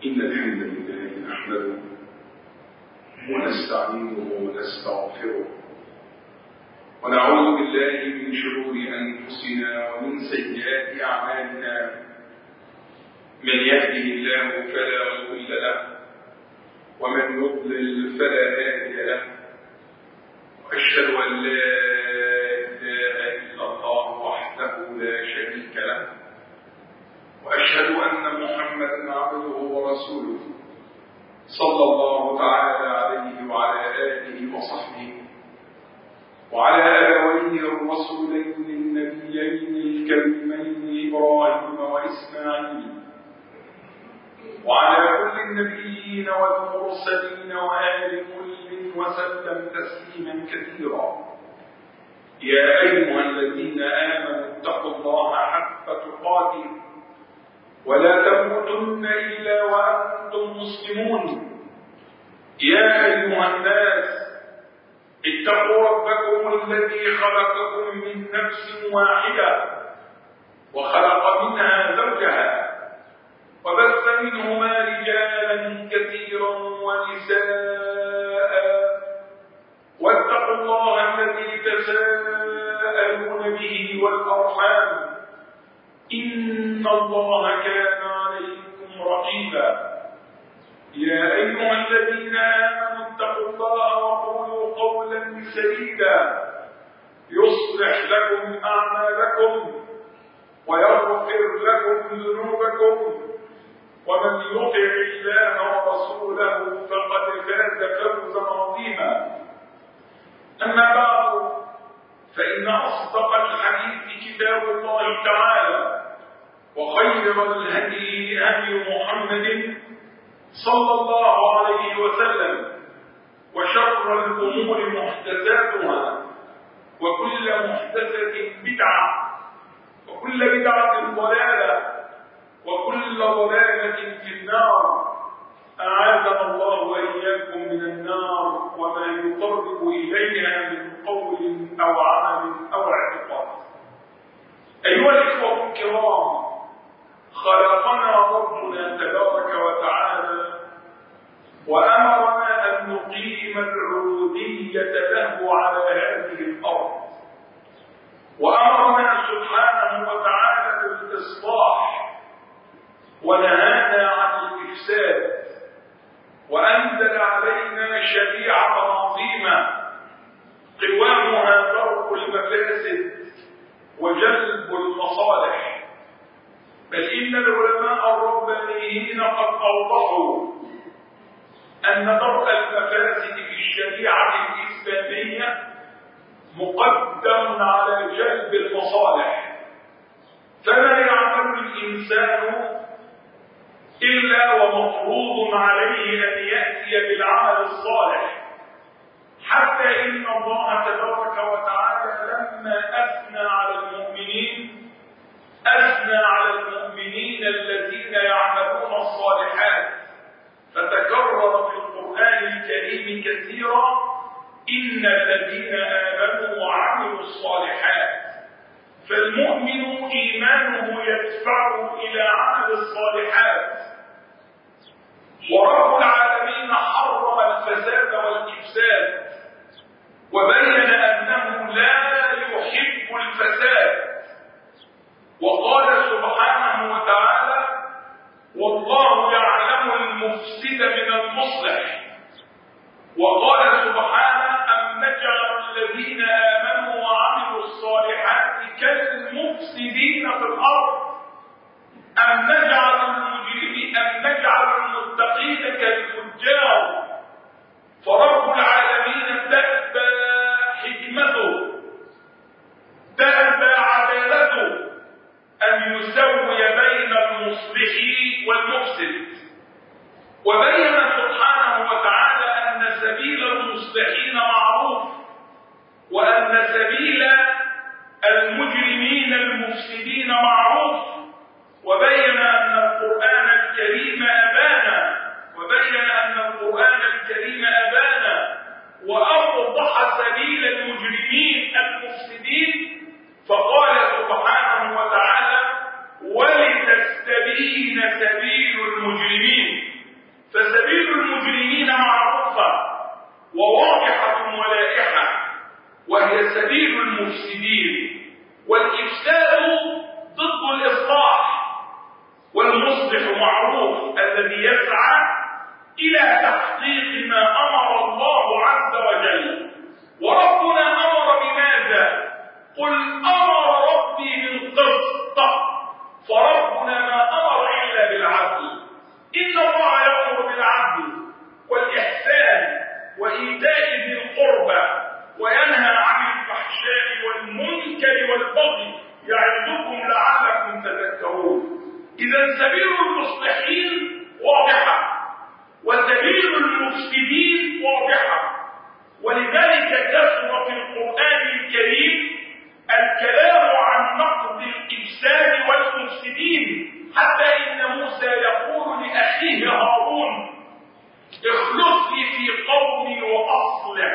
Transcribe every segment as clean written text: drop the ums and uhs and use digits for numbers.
إن الحمد لله نحمده ونستعينه ونستغفره ونعوذ بالله من شرور أنفسنا ومن سيئات أعمالنا. من يهده الله فلا مضل له ومن يضلل فلا هادي له، وأشهد أن لا إله إلا الله وحده لا شريك له، وأشهد أن محمدا عبده ورسوله صلى الله تعالى عليه وعلى آله وصحبه وعلى أبويه الرسولين النبيين الكريمين إبراهيم وإسماعيل وعلى كل النبيين والمرسلين وآل كل وسلم تسليما كثيرا. يا أيها الذين آمنوا اتقوا الله حق تقاته ولا تموتن إلا وأنتم مسلمون. يا أيها الناس اتقوا ربكم الذي خلقكم من نفس واحدة وخلق منها زوجها وبث منهما رجالا كثيرا ونساء، واتقوا الله الذي تساءلون به والأرحام إن الله كان عليكم رقيبا. يا أيها الذين آمنوا اتقوا الله وقولوا قولا سديدا يصلح لكم أعمالكم ويغفر لكم ذنوبكم، ومن يطع الله ورسوله فقد فاز فوزا عظيما. أما بعد، فإن أصدق الحديث كتاب الله تعالى، وخير الهدي هدي محمد صلى الله عليه وسلم، وشر الأمور محدثاتها، وكل محدثة بدعة، وكل بدعة ضلالة، وكل ضلالة في النار. أعاذنا الله وإياكم من النار وما يقرب إليها من قول أو عمل أو اعتقاد. أيها الإخوة الكرام، خلقنا ربنا تبارك وتعالى وأمرنا أن نقيم العبودية له على هذه الأرض، وأمرنا سبحانه وتعالى بالإصلاح ونهانا عن الإفساد، وأنزل علينا شريعة عظيمة قوامها درء المفاسد وجلب المصالح. بل إن العلماء الربانيين قد أوضحوا أن درء المفاسد في الشريعة الإسلامية مقدم على جلب المصالح، فلا يعمل الإنسان إلا ومفروض عليه أن يأتي بالعمل الصالح، حتى إن الله تبارك وتعالى لما أثنى على المؤمنين أثنى على المؤمنين الذين يعملون الصالحات، فتكرر في القرآن الكريم كثيرا: إن الذين آمنوا وعملوا الصالحات. فالمؤمن إيمانه يدفعه إلى عمل الصالحات. ورب العالمين حرم الفساد والإفساد، وبين أنه لا يحب الفساد، وقال سبحانه وتعالى: والله يعلم المفسد من المصلح. وقال سبحانه: أم نجعل الذين آمنوا وعملوا الصالحات كالمفسدين في الأرض أم نجعل المتقين كالفجار. فرب العالمين تأبى حكمته، تأبى عدالته أن يسوي بين المصلح والمفسد، وبين سبحانه وتعالى أن سبيل المصلحين معروف، وأن سبيل المجرمين المفسدين معروف، وبين أن القرآن الكريم أبانا وأوضح سبيل المجرمين المفسدين، فقال سبحانه وتعالى: ولتستبين سبيل المجرمين. يسعى إلى تحقيق ما أمر الله عز وجل. وربنا أمر بماذا؟ قل أمر ربي بالقسط، فربنا ما أمر إلا بالعدل. إن الله يأمر بالعدل والإحسان وإيتاء ذي القربى وينهى عن الفحشاء والمنكر والبغي يعظكم لعلكم تذكرون. إذا سبيل المصلحين واضحة وسبيل المفسدين واضحة، ولذلك كثر في القرآن الكريم الكلام عن نقد الإفساد والمفسدين، حتى إن موسى يقول لأخيه هارون: اخلصني في قومي وأصلح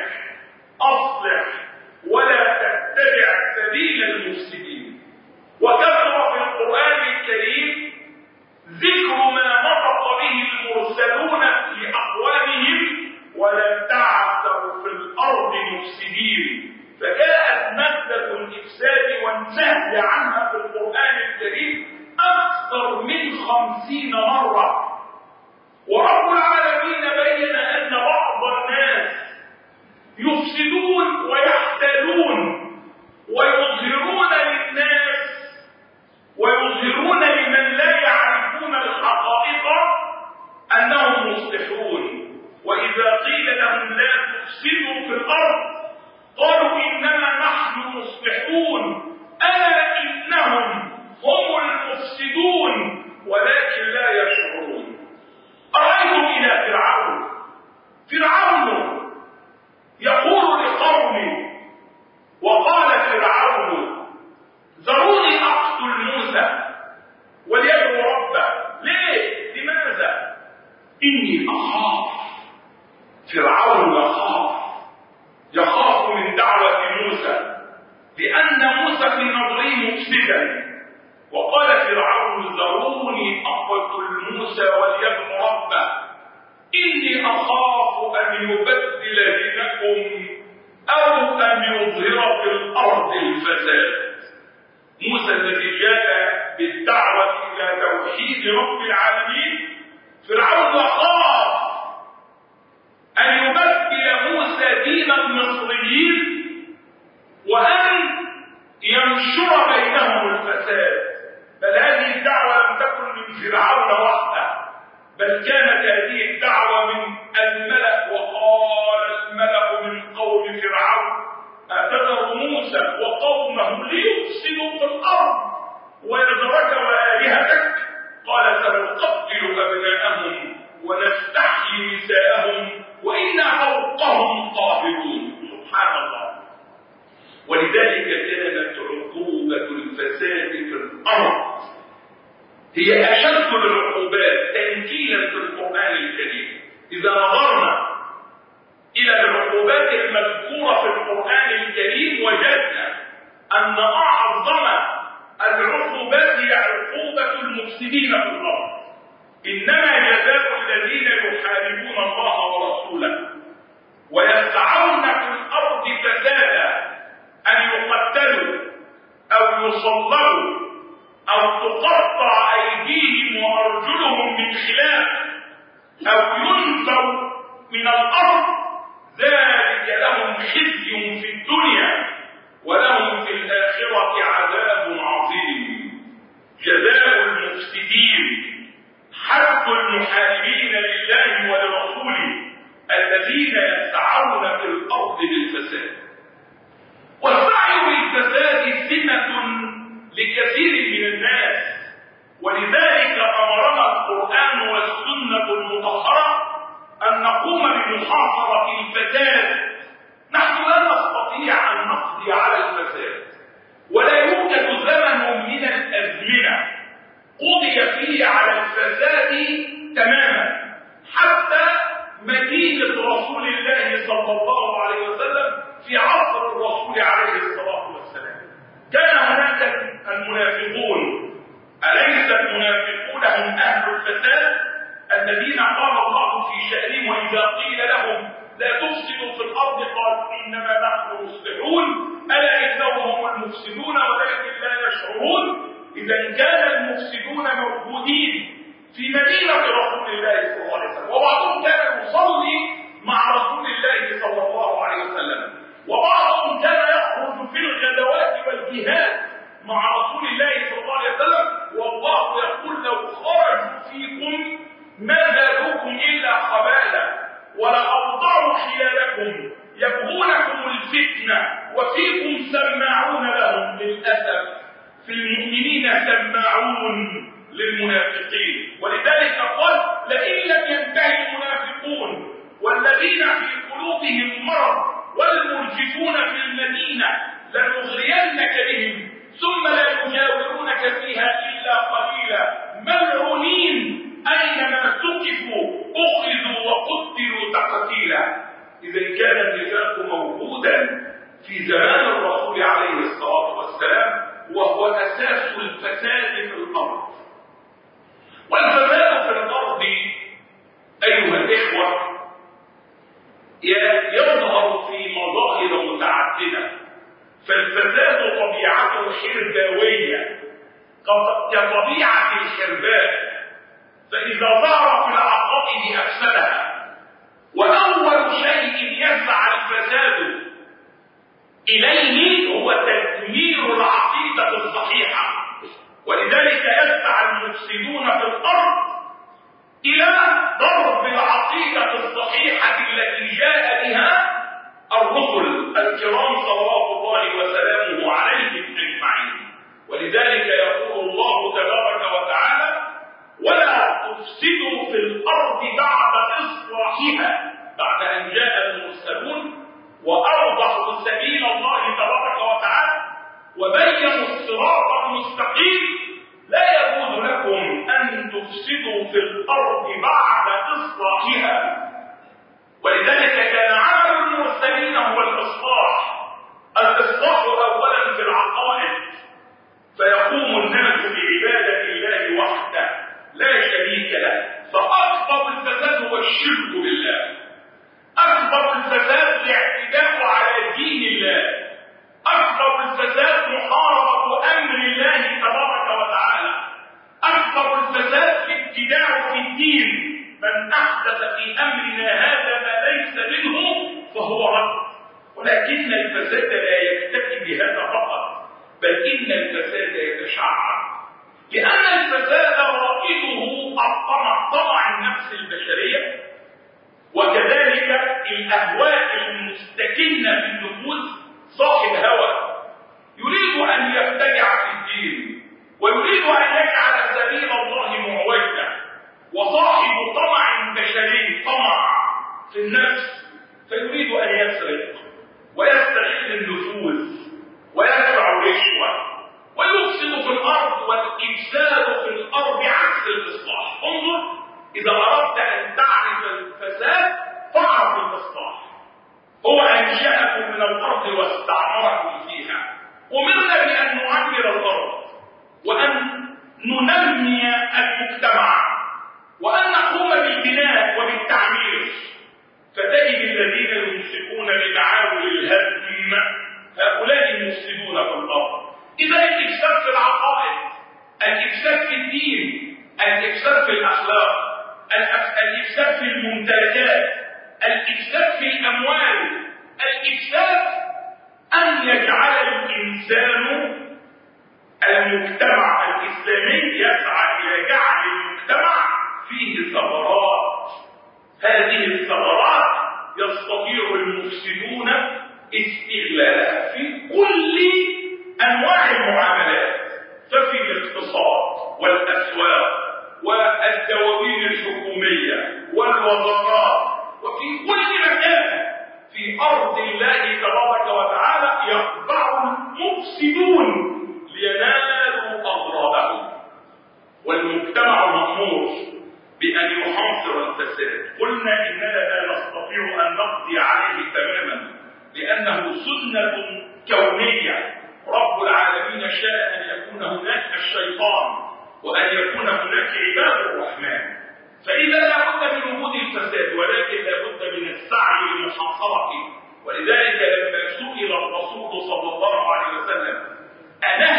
ولا تتبع سبيل المفسدين. وكثر في القرآن الكريم ذكر ما نطق به المرسلون في أقوامهم: ولن تعثروا في الأرض مفسدين. فجاءت مادة الإفساد والنهي عنها في القرآن الكريم أكثر من 50 مرة. ورب العالمين بين أن بعض الناس يفسدون ويحتالون ويظهرون للناس ويظهرون لمن لا يعرفون الحقائق أنهم مصلحون، وإذا قيل لهم لا تفسدوا في الأرض قالوا إنما نحن مصلحون، ألا إنهم هم المفسدون ولكن لا يشعرون. أرأيتم إلى فرعون يقول لقومه: وقال فرعون ذروني أقتل موسى وليدعو ربه. ليه؟ لماذا؟ إني أخاف. فرعون يخاف من دعوة موسى، لأن موسى في نظره مفسدا. وقال فرعون ذروني أقتل موسى وليدعو ربه إني أخاف أن يبدل دينكم أو أن يظهر في الأرض الفساد. موسى الذي جاء بالدعوة إلى توحيد رب العالمين، فرعون يخاف أن يبدل موسى دين المصريين وأن ينشر بينهم الفساد. بل هذه الدعوة لم تكن من فرعون وحده، بل كانت هذه الدعوة من الملأ. وقال الملأ من قوم فرعون: أتذر موسى وقومه ليفسدوا في الأرض ويذرك وآلهتك؟ قال: سنقتل أبناءهم ونستحيي نساءهم وإنا فوقهم قاهرون. سبحان الله. ولذلك كانت عقوبة الفساد في الأرض هي أشد العقوبات تنكيلا في القرآن الكريم. إذا نظرنا إلى العقوبات المذكورة في القرآن الكريم وجدنا أن أعظم العقوبات هي عقوبة المفسدين في الأرض. إنما جزاء الذين يحاربون الله ورسوله ويسعون في الأرض فسادا أن يقتلوا أو يصلبوا أو تقطع أيديهم وأرجلهم من خلاف أو ينفوا من الأرض. ذلك لهم خزي في الدنيا ولهم في الآخرة عذاب عظيم. جزاء المفسدين حث المحاربين لله ولرسوله الذين يسعون في الأرض بالفساد. والسعي بالفساد سمة لكثير من الناس، ولذلك أمرنا القرآن والسنة المطهرة أن نقوم بمحاصرة الفساد. نحن لا نستطيع أن نقضي على الفساد، ولا يوجد زمن من الأزمنة قضي فيه على الفساد تماما حتى مدينة رسول الله صلى الله عليه وسلم في عصر الرسول عليه الصلاة والسلام. كان هناك المنافقون. أليس المنافقون هم أهل الفساد الذين قال الله في شأنهم: وإذا قيل لهم لا تفسدوا في الأرض قالوا إنما نحن مصلحون ألا إنهم هم المفسدون ولكن لا يشعرون. إذا كان المفسدون موجودين في مدينة رسول الله صلى الله عليه وسلم، وبعضهم كان يصلي مع رسول الله صلى الله عليه وسلم، وبعضهم كان يخرج في الغزوات والجهاد مع رسول الله صلى الله عليه وسلم، والله يقول لو خرجوا فيكم ما زادوكم إلا خبالا ولأوضعوا خلالكم يبغونكم الفتنة وفيكم سماعون لهم. للأسف في المؤمنين سماعون للمنافقين، ولذلك قال لئن لم ينتهي المنافقون والذين في قلوبهم مرض والمرجفون في المدينة لنغرينك بهم ثم لا يجاورونك فيها إلا قليلا ملعونين أينما ثقفوا أخذوا وقتلوا تقتيلا. إذا كان النفاق موجودا في زمان الرسول عليه الصلاة والسلام، وهو أساس الفساد في الأرض. والفساد في الأرض أيها الإخوة يظهر في مظاهر متعددة، فالفساد طبيعته حرباوية كطبيعة الحرباء، فإذا ظهر في العقائد أفسدها. وأول شيء يسعى الفساد إليه هو تدمير العقيدة الصحيحة، ولذلك يسعى المفسدون في الأرض إلى ضرب العقيدة الصحيحة التي جاء بها الرسل الكرام صلوات الله وسلامه عليهم أجمعين. ولذلك يقول الله تبارك وتعالى ولا تفسدوا في الأرض بعد إصلاحها، بعد أن جاء المرسلون وأوضحوا سبيل الله تبارك وتعالى وبينوا الصراط المستقيم. لا يجوز لكم أن تفسدوا في الأرض بعد إصلاحها، ولذلك كان عمل المرسلين هو الإصلاح أولا في العقائد، فيقوم الناس بعبادة الله وحده لا شريك له. فأكبر الفساد هو الشرك بالله، أكبر الفساد الاعتداء على دين الله، أكبر الفساد محاربة أمر الله تبارك وتعالى، أكبر الفساد الابتداع في الدين. من أحدث في أمرنا هذا ما ليس منه فهو رد. ولكن الفساد لا يكتفي بهذا فقط، بل إن الفساد يتشعب، لأن الفساد رائده طمع النفس البشرية، وكذلك الأهواء المستكنة في النفوس. صاحب هوى يريد أن يبتدع في الدين ويريد أن يجعل سبيل الله معوجا، وصاحب طمع بشري طمع في النفس فيريد أن يسرق ويستغل النفوذ ويدفع رشوة ويفسد في الأرض. والإفساد في الأرض عكس الإصلاح. انظر، إذا أردت أن تعرف الفساد فاعرف الإصلاح. هو أنشأكم من الأرض واستعمركم فيها، أمرنا بأن نعمر الأرض وأن ننمي المجتمع وأن نقوم بالبناء وبالتعمير. فتجد الذين يمسكون بمعاول الهدم هؤلاء المفسدون في الأرض. إذا الإفساد في العقائد، الإفساد في الدين، الإفساد في الأخلاق، الإفساد في الممتلكات، الإفساد في الأموال، الإفساد أن يجعل الإنسان المجتمع الإسلامي يسعى إلى جعل المجتمع فيه ثغرات. هذه الثغرات يستطيع المفسدون استغلالها في كل أنواع المعاملات، ففي الاقتصاد والأسواق والدواوين الحكومية والوزارات وفي كل مكان في أرض الله تبارك وتعالى يخضع المفسدون لينالوا أغراضهم. والمجتمع مأمور بأن يحاصر الفساد. قلنا إننا لا نستطيع أن نقضي عليه تماما لأنه سنة كونية. رب العالمين شاء أن يكون هناك الشيطان وأن يكون هناك عباد الرحمن، فإذا لا بد من وجود الفساد، ولكن لا بد من السعي لمحاصرته. ولذلك لما سئل الرسول صلى الله عليه وسلم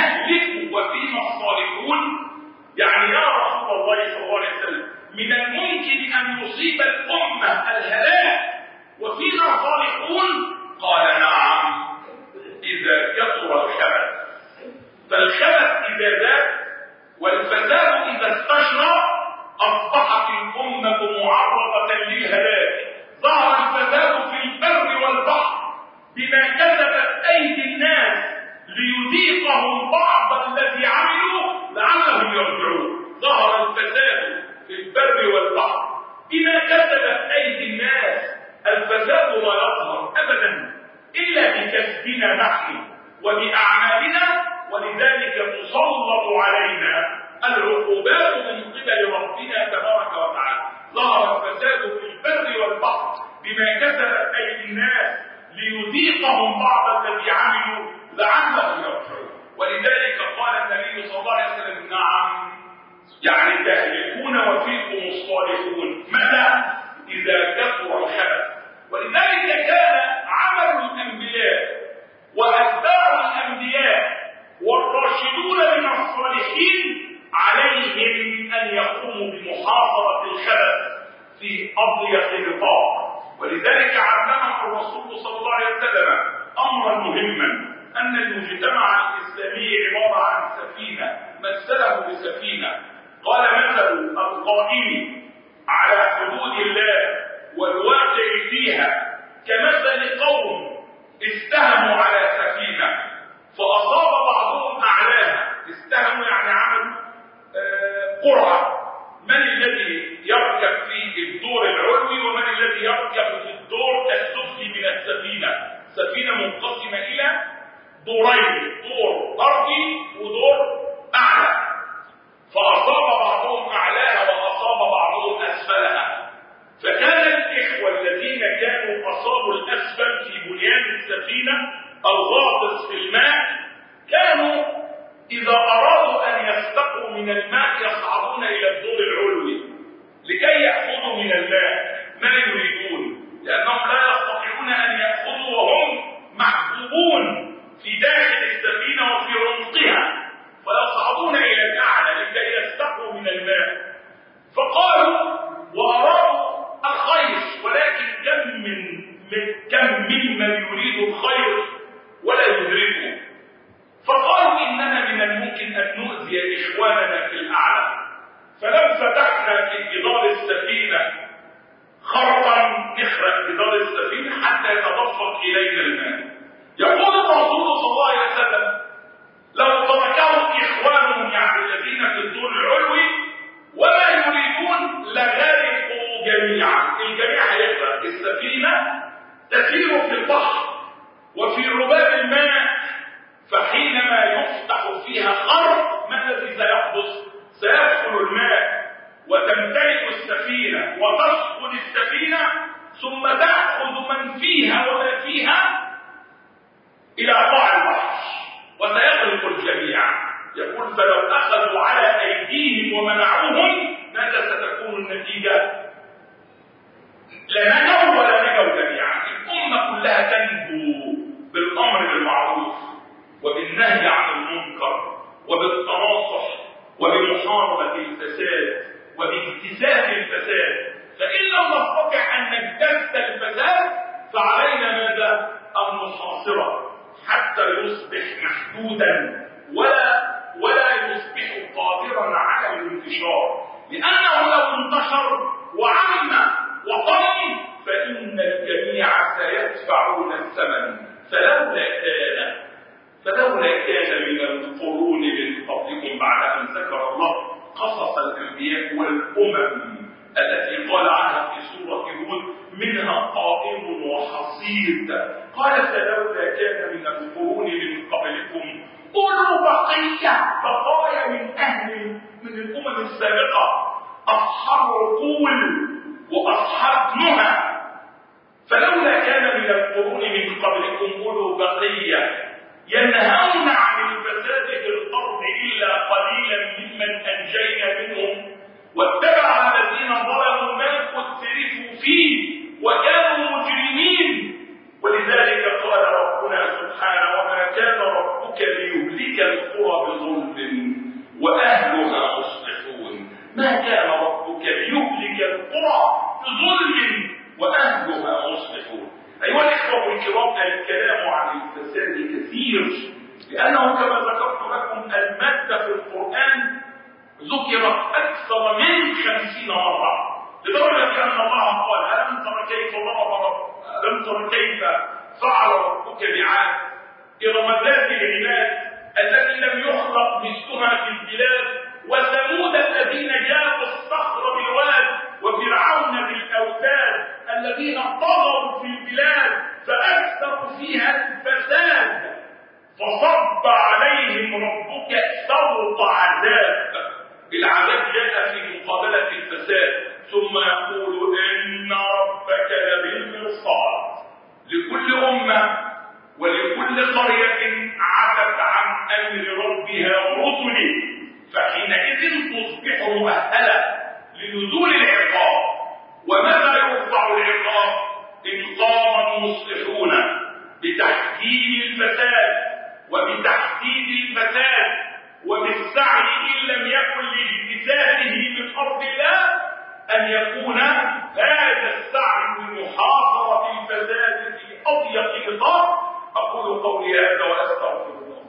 أنهلك وفينا الصالحون، يعني يا رسول الله صلى الله عليه وسلم من الممكن يمكن أن يصيب الأمة الهلاك وفينا صالحون؟ قال نعم، إذا كثر الخبث. فالخبث إذا زاد والفساد إذا استشرى أصبحت الأمة معرضة للهلاك. ظهر الفساد في البر والبحر بما كسبت أيدي الناس ليذيقهم بعض الذي عملوا لعلهم يرجعون. ظهر الفساد في البر والبحر بما كسبت أيدي الناس. الفساد لا يظهر أبدا إلا بكسبنا نحن وبأعمالنا، ولذلك تسلط علينا العقوبات من قبل ربنا تبارك وتعالى. ظهر الفساد في البر والبحر بما كسبت أيدي الناس ليذيقهم بعض الذي عملوا لعلهم يرجعون. ولذلك قال النبي صلى الله عليه وسلم نعم، يعني تهلكون وفيكم الصالحون. متى؟ إذا كثر الخبث. ولذلك كان عمل الأنبياء وأتباع الأنبياء والراشدون من الصالحين عليهم أن يقوموا بمحاصرة الخبث في أضيق نطاق. ولذلك علمهم الرسول صلى الله عليه وسلم أمرا مهما، أن المجتمع الإسلامي عبارة عن سفينة، مثله بسفينة. قال مثل القائم على حدود الله والواقع فيها كمثل قوم استهموا على سفينة فأصاب بعضهم أعلاها. استهموا يعني عملوا قرعة، من الذي يركب في الدور العلوي ومن الذي يركب في الدور السفلي من السفينة. سفينة منقسمة إلى دورين، دور أرضي ودور أعلى، فأصاب بعضهم أعلاها وأصاب بعضهم أسفلها. فكان الإخوة الذين كانوا أصابوا الأسفل في بنيان السفينة الغاطس في الماء كانوا إذا أرادوا أن يستقوا من الماء يصعدون إلى الدور العلوي لكي يأخذوا من الماء ما يريدون، لأنهم لا يستطيعون أن يأخذوا وهم محبوبون في داخل السفينة وفي عمقها، فيصعدون إلى الأعلى لكي يستقوا من الماء. فقالوا وأرادوا الخير، ولكن كم ممن يريد الخير ولا يدركه. فقالوا إننا من الممكن أن نؤذي إخواننا في الأعلى، فلو فتحنا في جدار السفينة خرقا نخرق جدار السفينة حتى يتدفق إلينا الماء. يقول الرسول صلى الله عليه وسلم لو تركه إخوانهم يعني الذين في الدور العلوي وما يريدون لغرقوا جميعا. الجميع هيغرق. السفينة تسير في البحر وفي رباب الماء، فحينما يفتح فيها خرق ما الذي سيحدث؟ سيدخل الماء وتمتلئ السفينة وتسقط السفينة ثم تأخذ من فيها وما فيها إلى قاع البحر وسيغرق الجميع. يقول فلو أخذوا على أيديهم ومنعوهم ماذا ستكون النتيجة؟ لا نجوا ولا نجوا جميعا. الأمة كلها تنجو بالأمر بالمعروف وبالنهي عن المنكر وبالتناصح وبمحاربة الفساد وباجتثاث الفساد. فإن لم نستطع أن نجتث الفساد فعلينا ماذا؟ أن نحاصره حتى يصبح محدودا ولا يصبح قادرا على الانتشار، لأنه لو انتشر وعم وطم فإن الجميع سيدفعون الثمن. فلولا كان من القرون من قبلكم بعد أن ذكر الله قصص الأنبياء والأمم التي قال عنها في سورة هود منها قائم وحصيد. قال فلولا كان من القرون من قبلكم أولو بقايا من الأمم السابقة أصحاب عقول وأصحاب نهى. فلولا كان من القرون من قبلكم أولو بقية ينهون عن الفساد في الأرض إلا قليلا ممن أنجينا منهم واتبع الذين ظلموا ما أترفوا فيه وكانوا مجرمين. ولذلك قال ربنا سبحانه وما كان ربك ليهلك القرى بظلم وأهلها مصلحون. ما كان ربك ليهلك القرى ظلم وأهلها مصلحون. أيها الإخوة الكرام، الكلام عن الفساد كثير، لأنه كما ذكرت لكم المادة في القرآن ذكرت أكثر من 50 مرة، لدرجة أن الله قال ألم تر كيف فعل ربك بعاد إرم ذات العماد التي لم يخلق مثلها في البلاد وثمود الذين جابوا الصخر بالواد وفرعون بالأوتاد الذين طغوا في البلاد فأكثروا فيها الفساد فصب عليهم ربك سوط عذاب. العذاب جاء في مقابلة الفساد، ثم يقول إن ربك لبالمرصاد لكل أمة ولكل قرية عتت عن أمر ربها ورسله، فحينئذ تصبح مؤهلة لنزول العقاب. وماذا يرفع العقاب؟ إن قام المصلحون بتحكيم الفساد وبتحديد الفساد وبالسعي إن لم يكن لاجتثاثه من أرض الله أن يكون هذا السعي لمحاصرة الفساد في أضيق نطاق. أقول قولي هذا وأستغفر الله.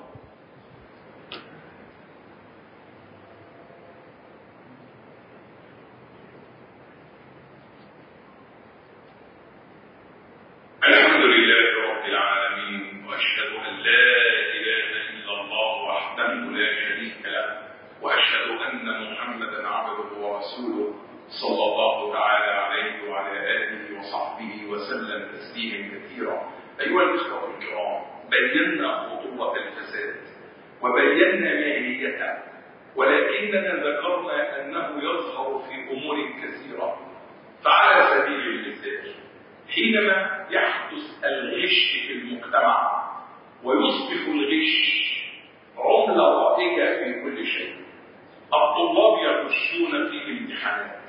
الحمد لله رب العالمين، وأشهد أن لا إله إلا الله وحده لا شريك له، وأشهد أن محمدا عبده ورسوله صلى الله تعالى عليه وعلى آله وصحبه وسلم تسليما كثيرا. أيها الأخوة الكرام، بينا خطورة الفساد وبينا ماهيته، ولكننا ذكرنا أنه يظهر في أمور كثيرة. فعلى سبيل المثال، حينما يحدث الغش في المجتمع ويصبح الغش عملة رائجة في كل شيء، الطلاب يغشون في الامتحانات،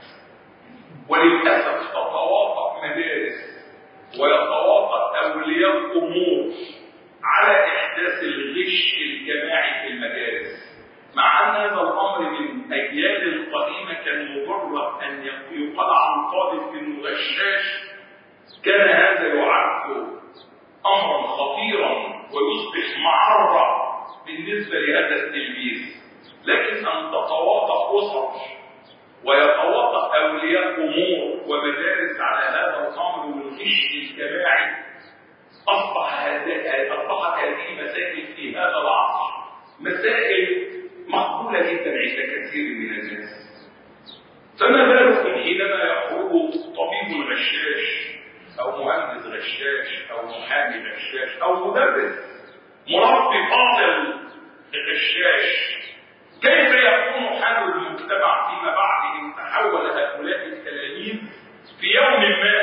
وللأسف تتواطأ مدارس ويتواطأ أولياء أمور على إحداث الغش الجماعي في المدارس، مع أن هذا الأمر من أجيال قديمة كان مجرد أن يقال عن طالب إنه غشاش كان هذا يعد أمرا خطيرا ويصبح معرة بالنسبة لهذا التلميذ. لكن أن تتواطأ أسر ويتواطأ أولياء أمور ومدارس على هذا الأمر والغش الجماعي، أصبحت هذه مسائل في هذا العصر مسائل مقبولة جدا عند كثير من الناس. فما بالك حينما يخرج طبيب غشاش أو مهندس غشاش أو محامي غشاش أو مدرس مربي فاضل غشاش؟ كيف يكون حال المجتمع فيما بعد إن تحول هؤلاء التلاميذ في يوم ما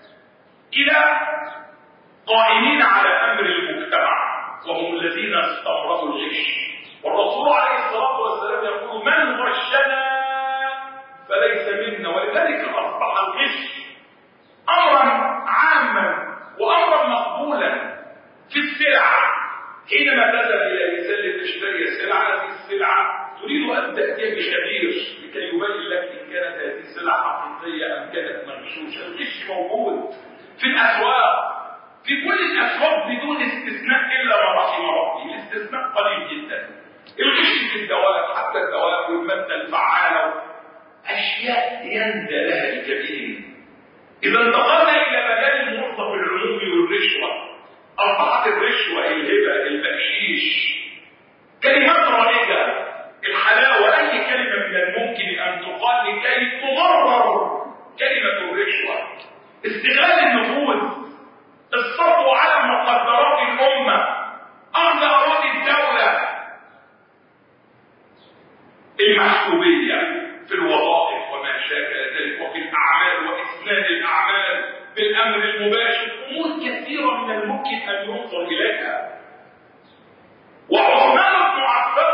إلى قائمين على أمر المجتمع وهم الذين استمروا الغش؟ والرسول عليه الصلاة والسلام يقول من غشنا فليس منا. ولذلك أصبح الغش أمرا عاما وأمرا مقبولا في السلع. حينما تذهب إلى إنسان لتشتري سلعة، هذه السلعة تريد أن تأتي بخبير لكي يبين لك إن كانت هذه السلعة حقيقية أم كانت مغشوشة. الغش موجود في الأسواق، في كل الأسواق بدون استثناء إلا ما رحم ربي، الاستثناء قليل جدا. الغش في الدواء، حتى الدواء والمادة الفعالة، أشياء يندى لها الكثير. إذا انتقلنا إلى مجال الموظف العمومي والرشوة، أصبحت الرشوة، الهبة، البقشيش كلمات رائجة، الحلاوة، أي كلمة من الممكن أن تقال لكي تمرر كلمة الرشوة. استغلال النفوذ، السطو على مقدرات الأمة، أخذ أراضي الدولة، المحسوبية في الوظائف وما شابه ذلك، وفي الأعمال وإسناد الأعمال بالأمر المباشر، أمور كثيرة من الممكن أن ينظر إليها. وعثمان بن عفان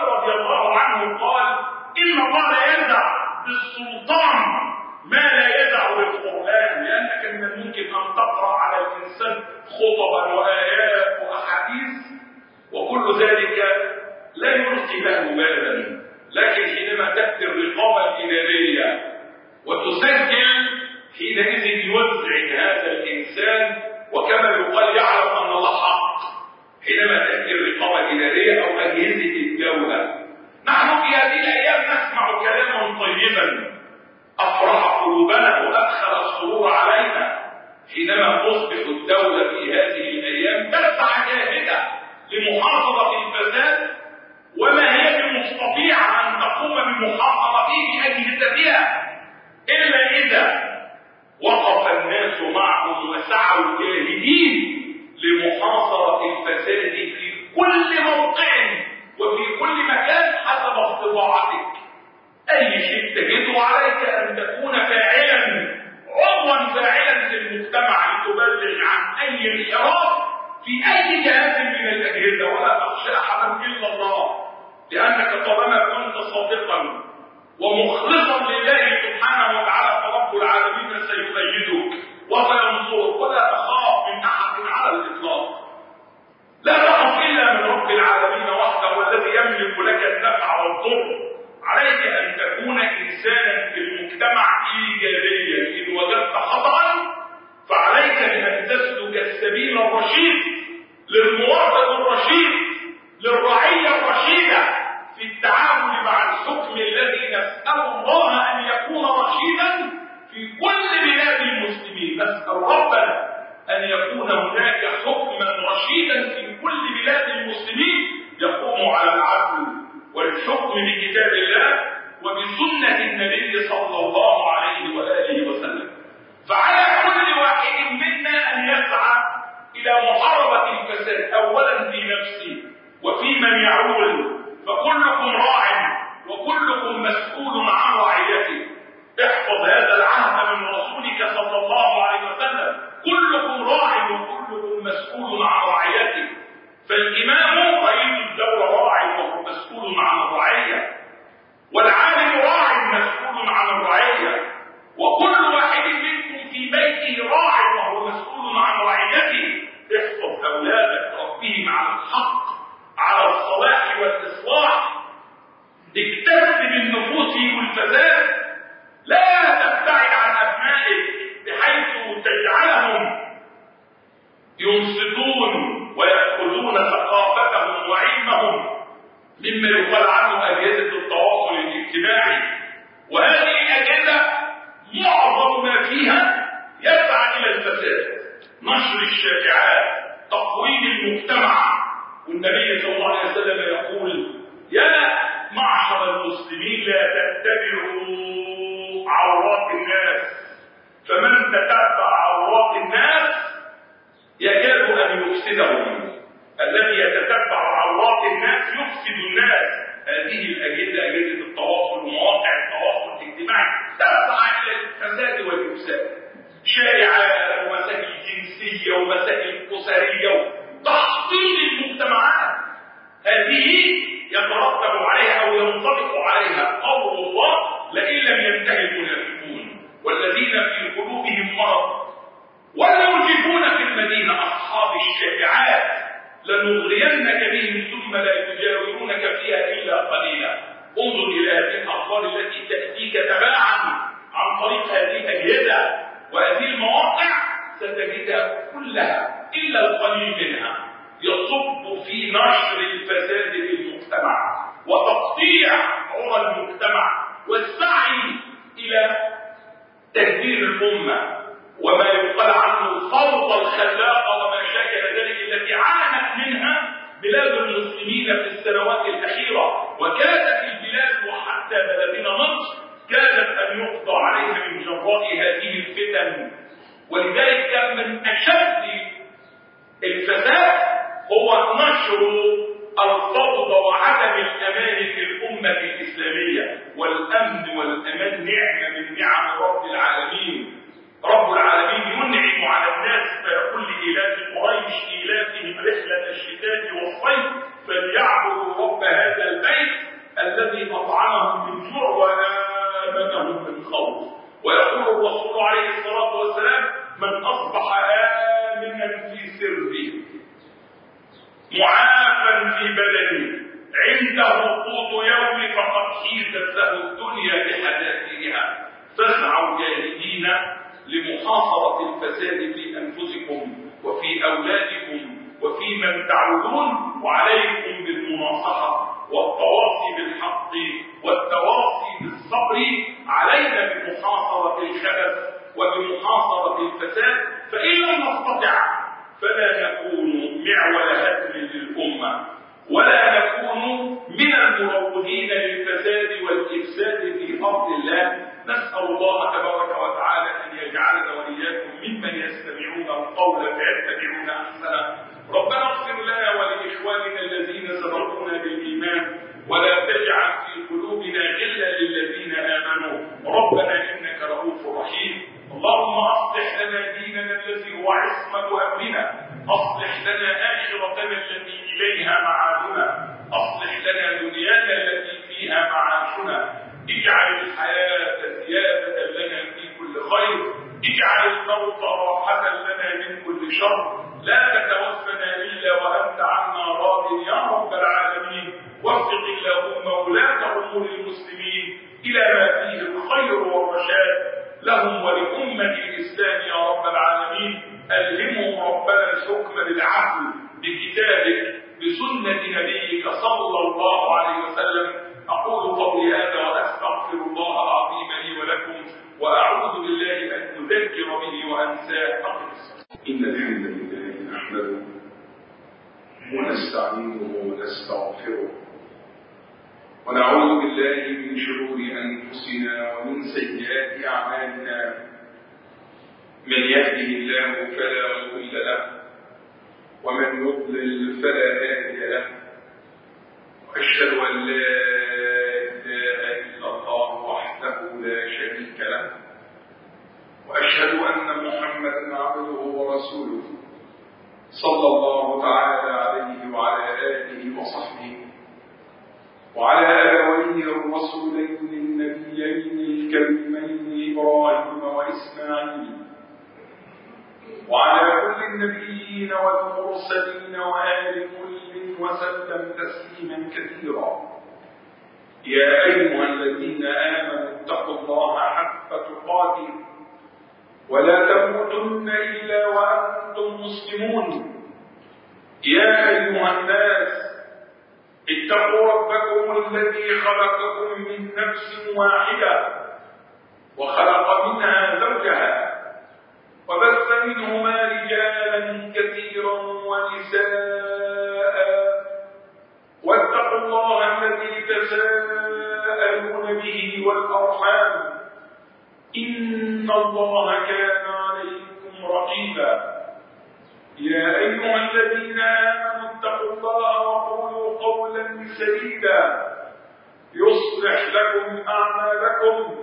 لمحافظة الفساد وما هي بمستطيعة أن تقوم بمحافظته بأجهزتها إلا إذا وقف الناس معهم وسعوا جاهدين لمحاصرة الفساد في كل موقع وفي كل مكان حسب استطاعتك. أي شيء تجده عليك أن تكون فاعلا عضوا فاعلا في المجتمع لتبلغ عن أي انحراف في أي جهاز من الأجهزة، ولا تخشى أحدا إلا الله، لأنك طالما كنت صادقا ومخلصا لله سبحانه وتعالى فرب العالمين سيؤيدك وسينصرك، ولا تخاف من أحد على الإطلاق. لا تخف إلا من رب العالمين وحده والذي يملك لك النفع والضر. عليك أن تكون إنسانا في المجتمع إيجابيا. إن وجدت خطأ فعليك بأن تسلك السبيل الرشيد للمواطن الرشيد للرعية الرشيدة في التعامل مع الحكم الذي نسأل الله أن يكون رشيدا في كل بلاد المسلمين. نسأل ربنا أن يكون هناك حكما رشيدا في كل بلاد المسلمين يقوم على العدل والحكم بكتاب الله وبسنة النبي صلى الله عليه وآله وسلم. فعلى كل واحد منا أن يسعى إلى محاربة الفساد أولا في نفسه وفي من يعول، فكلكم راع وكلكم مسؤول عن رعيته. احفظ هذا العهد من رسولك صلى الله عليه وسلم، كلكم راع وكلكم مسؤول عن رعيته. فالإمام رئيس الدولة راع وهو مسؤول عن الرعية، والعالم راع مسؤول عن الرعية، وكل واحد منكم في بيته راع وهو مسؤول عن رعيته. احفظ أولادك، ربهم على الحق على الصلاح والإصلاح. اكتسب النفوس والفساد، لا تبتعد عن أبنائك بحيث تجعلهم ينصتون ويأخذون ثقافتهم وعلمهم مما يقال عنه أجهزة التواصل الاجتماعي. وهذه الأجهزة معظم ما فيها يسعى إلى الفساد، نشر الشائعات، تقويم المجتمع. والنبي صلى الله عليه وسلم يقول: يا معشر المسلمين لا تتبعوا عورات الناس، فمن تتبع عورات الناس يكاد أن يفسدهم. الذي يتتبع عورات الناس يفسد الناس. هذه الأجهزة، أجهزة التواصل ومواقع التواصل الاجتماعي، تسعى إلى الفساد والإفساد. شائعات ومسائل جنسية ومسائل أسرية وتحطيم المجتمعات، هذه يترتب عليها أو ينطبق عليها قول الله: لئن لم ينتهي المنافقون والذين في قلوبهم مرض والمرجفون في المدينة أصحاب الشائعات لنغرينك بهم ثم لا يجاورونك فيها إلا قليلا. انظر إلى هذه الأخبار التي تأتيك تباعا عن طريق هذه الأجهزة وهذه المواقع، ستجدها كلها إلا القليل منها يصب في نشر الفساد في المجتمع وتقطيع عرى المجتمع والسعي إلى تدبير الأمة وما يقال عنه الفوضى الخلاقة وما شاكل ذلك التي عانت منها بلاد المسلمين في السنوات الأخيرة. وكانت البلاد وحتى بلدنا مصر كانت أن يقضى عليها من جراء هذه الفتن. ولذلك كان من أشد الفساد هو نشر الفوضى وعدم الأمان في الأمة الإسلامية. والأمن والأمان نعمة من نعم رب العالمين. رب العالمين ينعم على الناس فيقول لإيلاف قريش إيلافهم رحلة الشتاء والصيف فليعبدوا رب هذا البيت الذي أطعمهم من جوع وآمنهم من خوف. ويقول الرسول عليه الصلاة والسلام: من أصبح آمنا في سره معافا في بدنه عنده قوت يوم فقد حيزت له الدنيا بحذافيرها. فاسعوا جاهدين لمحاصرة الفساد في أنفسكم وفي أولادكم وفي من تعودون، وعليكم بالمناصحة والتواصي بالحق والتواصي بالصبر. علينا بمحاصرة الخبث وبمحاصرة الفساد، فإن لم نستطع فلا نكون معول هدم للأمة وإياكم ممن يستمعون القول فيتبعون أحسنه. ربنا اغفر لنا ولإخواننا الذين سبقونا بالإيمان ولا تجعل في قلوبنا غلا للذين آمنوا ربنا إنك رؤوف رحيم. اللهم أصلح لنا ديننا الذي هو عصمة أمرنا، أصلح لنا آخرتنا التي إليها معادنا، أصلح لنا دنيانا التي فيها معاشنا، اجعل الحياة زيادة لنا في كل خير، اجعل الموت راحة لنا من كل شر، لا تتوفنا إلا وأنت عنا راض يا رب العالمين. وفق اللهم ولاة أمور المسلمين إلى ما فيه الخير والرشاد لهم ولأمة الإسلام يا رب العالمين. ألهمهم ربنا الحكم بالعدل بكتابك بسنة نبيك صلى الله عليه وسلم. أقول قولي هذا وأستغفر الله العظيم لي ولكم وأعوذ بالله أن أذكر به وأنساه. إن الحمد لله نحمده ونستعينه ونستغفره ونعوذ بالله من شرور أنفسنا ومن سيئات أعمالنا. من يهده الله فلا مضل له ومن يضلل فلا هادي له، وأشهد أن لا إله إلا الله وحده لا شريك له، وأشهد أن محمدا عبده ورسوله صلى الله تعالى عليه وعلى آله وصحبه وعلى أبويه الرسولين النبيين الكريمين إبراهيم وإسماعيل وعلى كل النبيين والمرسلين وآل كل وسلم تسليما كثيرا. يا أيها الذين آمنوا اتقوا الله حق تقاته ولا تموتن إلا وأنتم مسلمون. يا أيها الناس اتقوا ربكم الذي خلقكم من نفس واحدة وخلق منها زوجها وبث منهما رجالا كثيرا ونساء، واتقوا الله الذي تساءلون به والأرحام إن الله كان عليكم رقيبا. يا أيها الذين آمنوا اتقوا الله وقولوا قولا سديدا يصلح لكم أعمالكم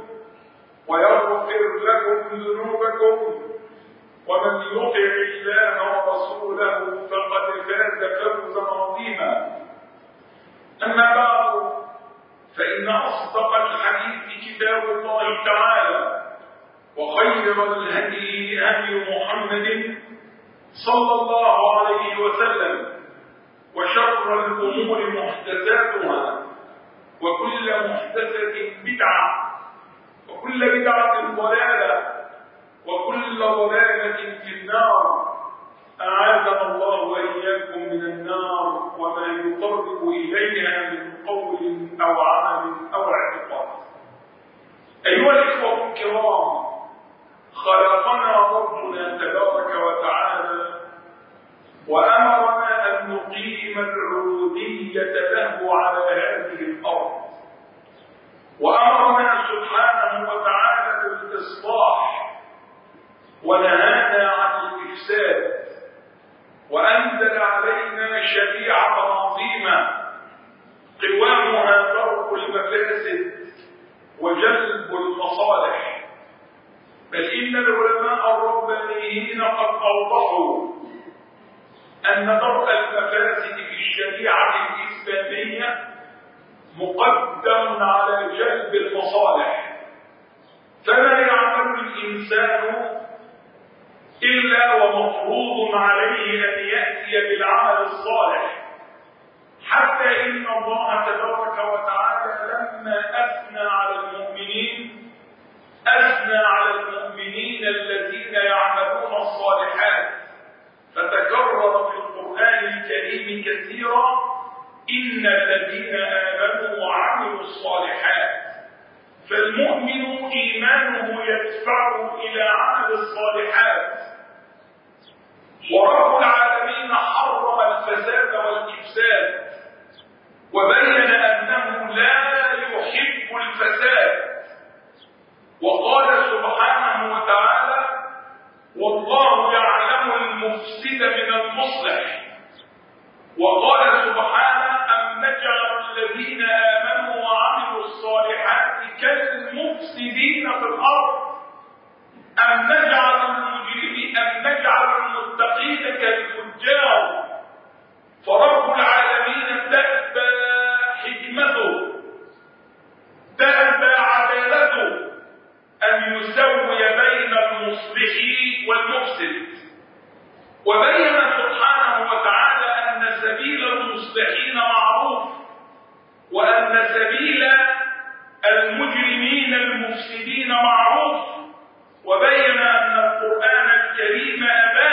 ويغفر لكم ذنوبكم، ومن يطع الله ورسوله فقد فاز فوزا عظيما. أما بعد، فإن أصدق الحديث كتاب الله تعالى، وخير الهدي هدي محمد صلى الله عليه وسلم، وشر الأمور محدثاتها، وكل محدثة بدعة، وكل بدعة ضلالة، وكل ضلالة في النار. أعاذنا الله وإياكم من النار وما يقرب إليها من قول أو عمل أو اعتقاد. أيها الإخوة الكرام، خلقنا ربنا تبارك وتعالى وأمرنا أن نقيم العبودية له على هذه الأرض، وأمرنا سبحانه وتعالى بالإصلاح ونهانا عن الإفساد، وأنزل علينا شريعة عظيمة قوامها درء المفاسد وجلب المصالح. بل إن العلماء الربانيين قد أوضحوا أن درء المفاسد في الشريعة الإسلامية مقدم على جلب المصالح، فلا يعمل الإنسان إلا ومفروض عليه أن يأتي بالعمل الصالح، حتى إن الله تبارك وتعالى لما أثنى على المؤمنين أثنى على المؤمنين الذين يعملون الصالحات، فتكرر في القرآن الكريم كثيرا: إن الذين آمنوا وعملوا الصالحات. فالمؤمن إيمانه يدفعه إلى عمل الصالحات. ورب العالمين حرم الفساد والإفساد، وبين أنه لا يحب الفساد، وقال سبحانه وتعالى: المصلح. وقال سبحانه: أم نجعل الذين آمنوا وعملوا الصالحات كالمفسدين في الأرض أم نجعل المتقين كالفجار. فرب العالمين تأبى حكمته، تأبى عدالته أن يسوي بين المصلح والمفسد، وبين سبحانه وتعالى أن سبيل المصلحين معروف، وأن سبيل المجرمين المفسدين معروف، وبين أن القرآن الكريم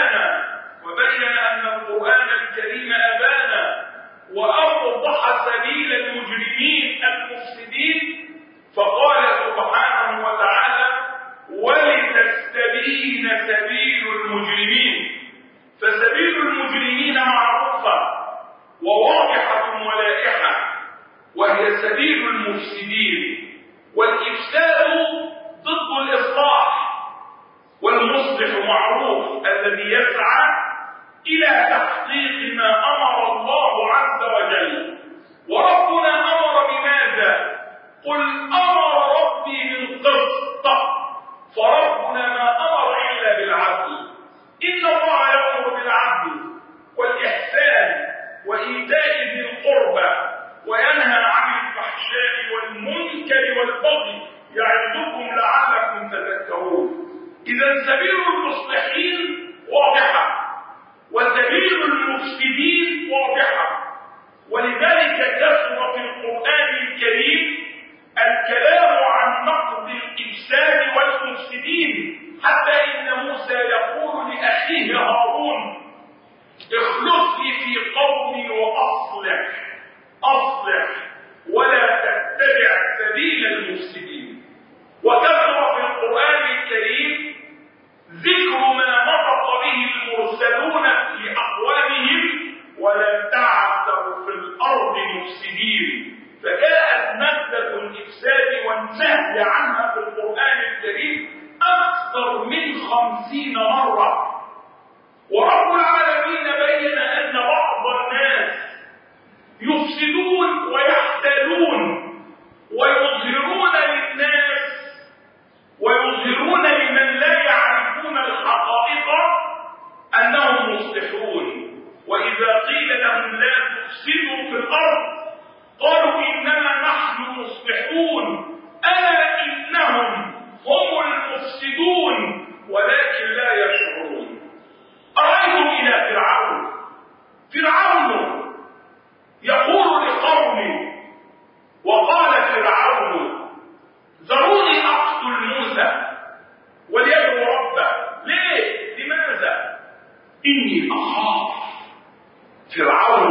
أبانا وأوضح سبيل المجرمين المفسدين. فقال سبحانه وتعالى: ولتستبين سبيل المجرمين. فسبيل المجرمين معروفة وواضحة ولائحة، وهي سبيل المفسدين. والإفساد ضد الإصلاح، والمصلح معروف الذي يسعى إلى تحقيق ما أمر الله عز وجل. وربنا أمر بماذا؟ قل أمر ربي بالقسط. فربنا ما أمر إلا بالعدل. إن الله يأمر بالعدل والإحسان وإيتاء ذي القربى وينهى عن الفحشاء والمنكر والبغي يعظكم لعلكم تذكرون. إذا سبيل المصلحين واضحة، وسبيل المفسدين واضحة. ولذلك كثر في القرآن الكريم الكلام عن نقد الإفساد والمفسدين، حتى إن موسى يقول لأخيه هارون: اخلفني في قومي وأصلح ولا تتبع سبيل المفسدين. وكثر في القرآن الكريم ذكر ما نطق به المرسلون في أقوامهم: ولا تعثوا في الأرض مفسدين. فجاءت مادة الإفساد والنهي عنها في القرآن الكريم أكثر من 50 مرة. ورب العالمين بين أن بعض الناس يفسدون ويحتالون ويظهرون للناس ويظهرون لمن لا يعرفون الحقائق أنهم مصلحون. وإذا قيل لهم لا تفسدوا في الأرض قالوا إنما نحن مصلحون، ألا إنهم هم المفسدون ولكن لا يشعرون. أرأيتم إلى فرعون يقول لقومه: وقال فرعون ذروني أقتل موسى وليدعو ربه. ليه؟ لماذا؟ إني أخاف. فرعون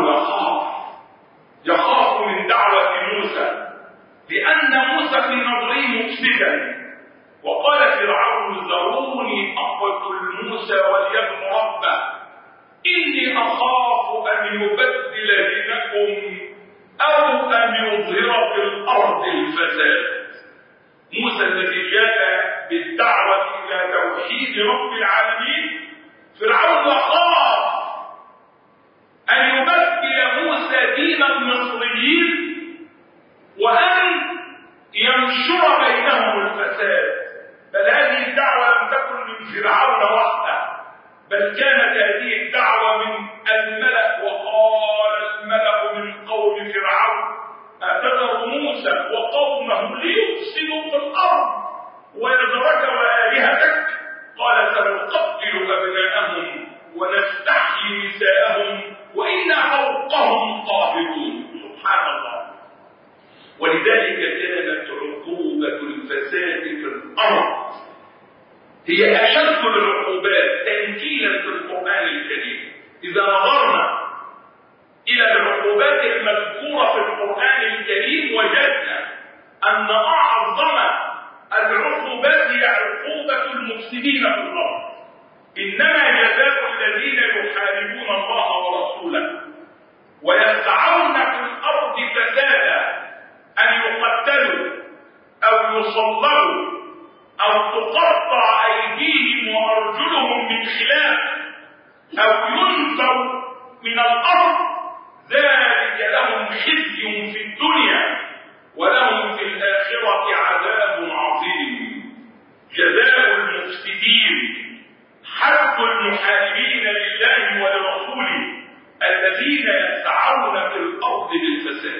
يخاف من دعوة موسى، لأن موسى في نظره مفسدا. وقال فرعون ذروني أقتل موسى وليدعو ربه إني أخاف أن يبدل دينكم أو أن يظهر في الأرض الفساد. موسى الذي جاء بالدعوة إلى توحيد رب العالمين، فرعون خاف أن يبدل موسى دين المصريين وأن ينشر بينهم الفساد. بل هذه الدعوة لم تكن من فرعون وحده، بل كانت هذه الدعوة من الملأ. وقال الملأ من قوم فرعون: أتذر موسى وقومه ليفسدوا في الأرض ويذرك وآلهتك؟ قال: سنقتل أبناءهم ونستحيي نساءهم وإنا فوقهم قاهرون. سبحان الله. ولذلك كانت عقوبة الفساد في الأرض هي أشد العقوبات تنكيلا في القرآن الكريم. إذا نظرنا إلى العقوبات المذكورة في القرآن الكريم وجدنا أن أعظم العقوبات هي عقوبة المفسدين في الأرض. إنما جزاء الذين يحاربون الله ورسوله ويسعون في الأرض فسادا أن يقتلوا أو يصلبوا أو تقطع أيديهم وأرجلهم من خلاف أو ينفوا من الأرض ذلك لهم خزي في الدنيا ولهم في الآخرة عذاب عظيم. جزاء المفسدين حث المحاربين لله ولرسوله الذين يسعون في الأرض بالفساد.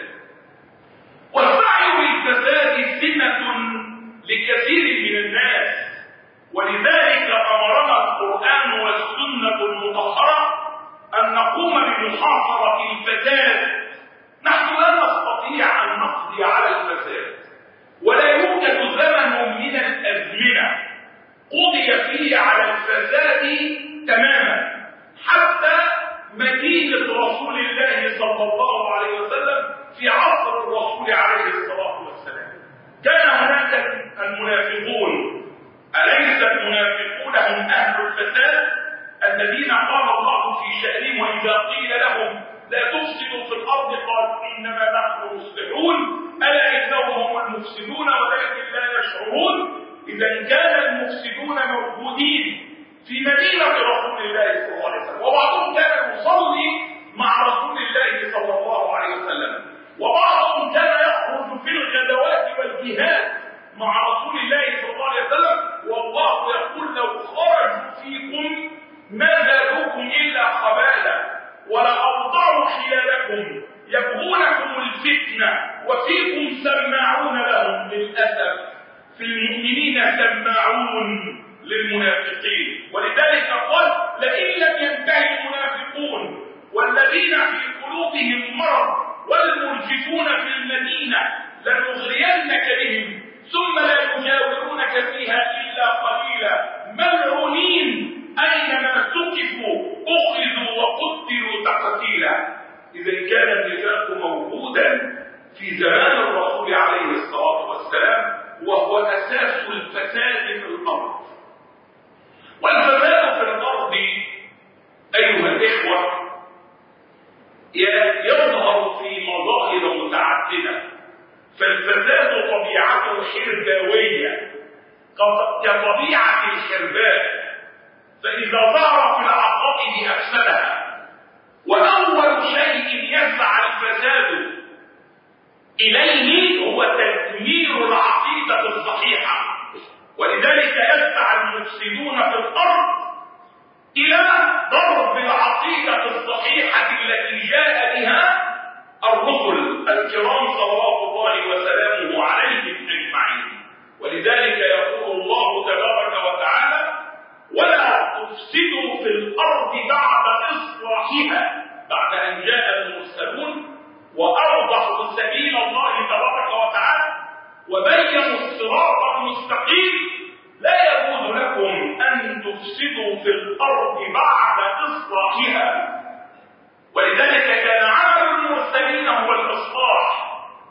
والسعي بالفساد سمة لكثير من الناس، ولذلك أمرنا القرآن والسنة المطهرة أن نقوم بمحاصرة الفساد. نحن لا نستطيع أن نقضي على الفساد، ولا يوجد زمن من الأزمنة قضي فيه على الفساد تماما حتى مدينة رسول الله صلى الله عليه وسلم في عصر الرسول عليه الصلاة والسلام. كان هناك المنافقون، أليس المنافقون هم أهل الفساد الذين قال الله في شأنهم وإذا قيل لهم لا تفسدوا في الأرض قالوا إنما نحن مصلحون ألا إنهم هم المفسدون ولكن لا يشعرون. إذا كان المفسدون موجودين في مدينة رسول الله صلى الله عليه وسلم، وبعضهم كان يصلي مع رسول الله صلى الله عليه وسلم، وبعضهم كان يخرج في الغزوات والجهاد مع رسول الله صلى الله عليه وسلم، والله يقول لو خرجوا فيكم ما زادوكم إلا خبالا ولأوضعوا خلالكم يبغونكم الفتنة وفيكم سماعون لهم. للأسف في المؤمنين سماعون للمنافقين، ولذلك قال لئن لم ينتهي المنافقون والذين في قلوبهم مرض والمرجفون في المدينة لنغرينك بهم ثم لا يجاورونك فيها إلا قليلا ملعونين أينما ثقفوا أخذوا وقتلوا تقتيلا. إذا كان النفاق موجودا في زمان الرسول عليه الصلاة والسلام، وهو أساس الفساد في الأرض. والفساد في الأرض أيها الإخوة يظهر في مظاهر متعددة. فالفساد طبيعته حرباوية كطبيعة الحرباء، فإذا ظهر في العقائد أفسدها. وأول شيء يسعى الفساد إليه هو تدمير العقيدة الصحيحة، ولذلك يسعى المفسدون في الأرض إلى ضرب العقيدة الصحيحة التي جاء بها الرسل الكرام صلوات الله وسلامه عليهم أجمعين. ولذلك يقول الله تبارك وتعالى ولا تفسدوا في الأرض بعد إصلاحها، بعد أن جاء المرسلون وأوضحوا سبيل الله تبارك وتعالى وبينوا الصراط المستقيم. لا يجوز لكم أن تفسدوا في الأرض بعد إصلاحها. ولذلك كان عمل المرسلين هو الإصلاح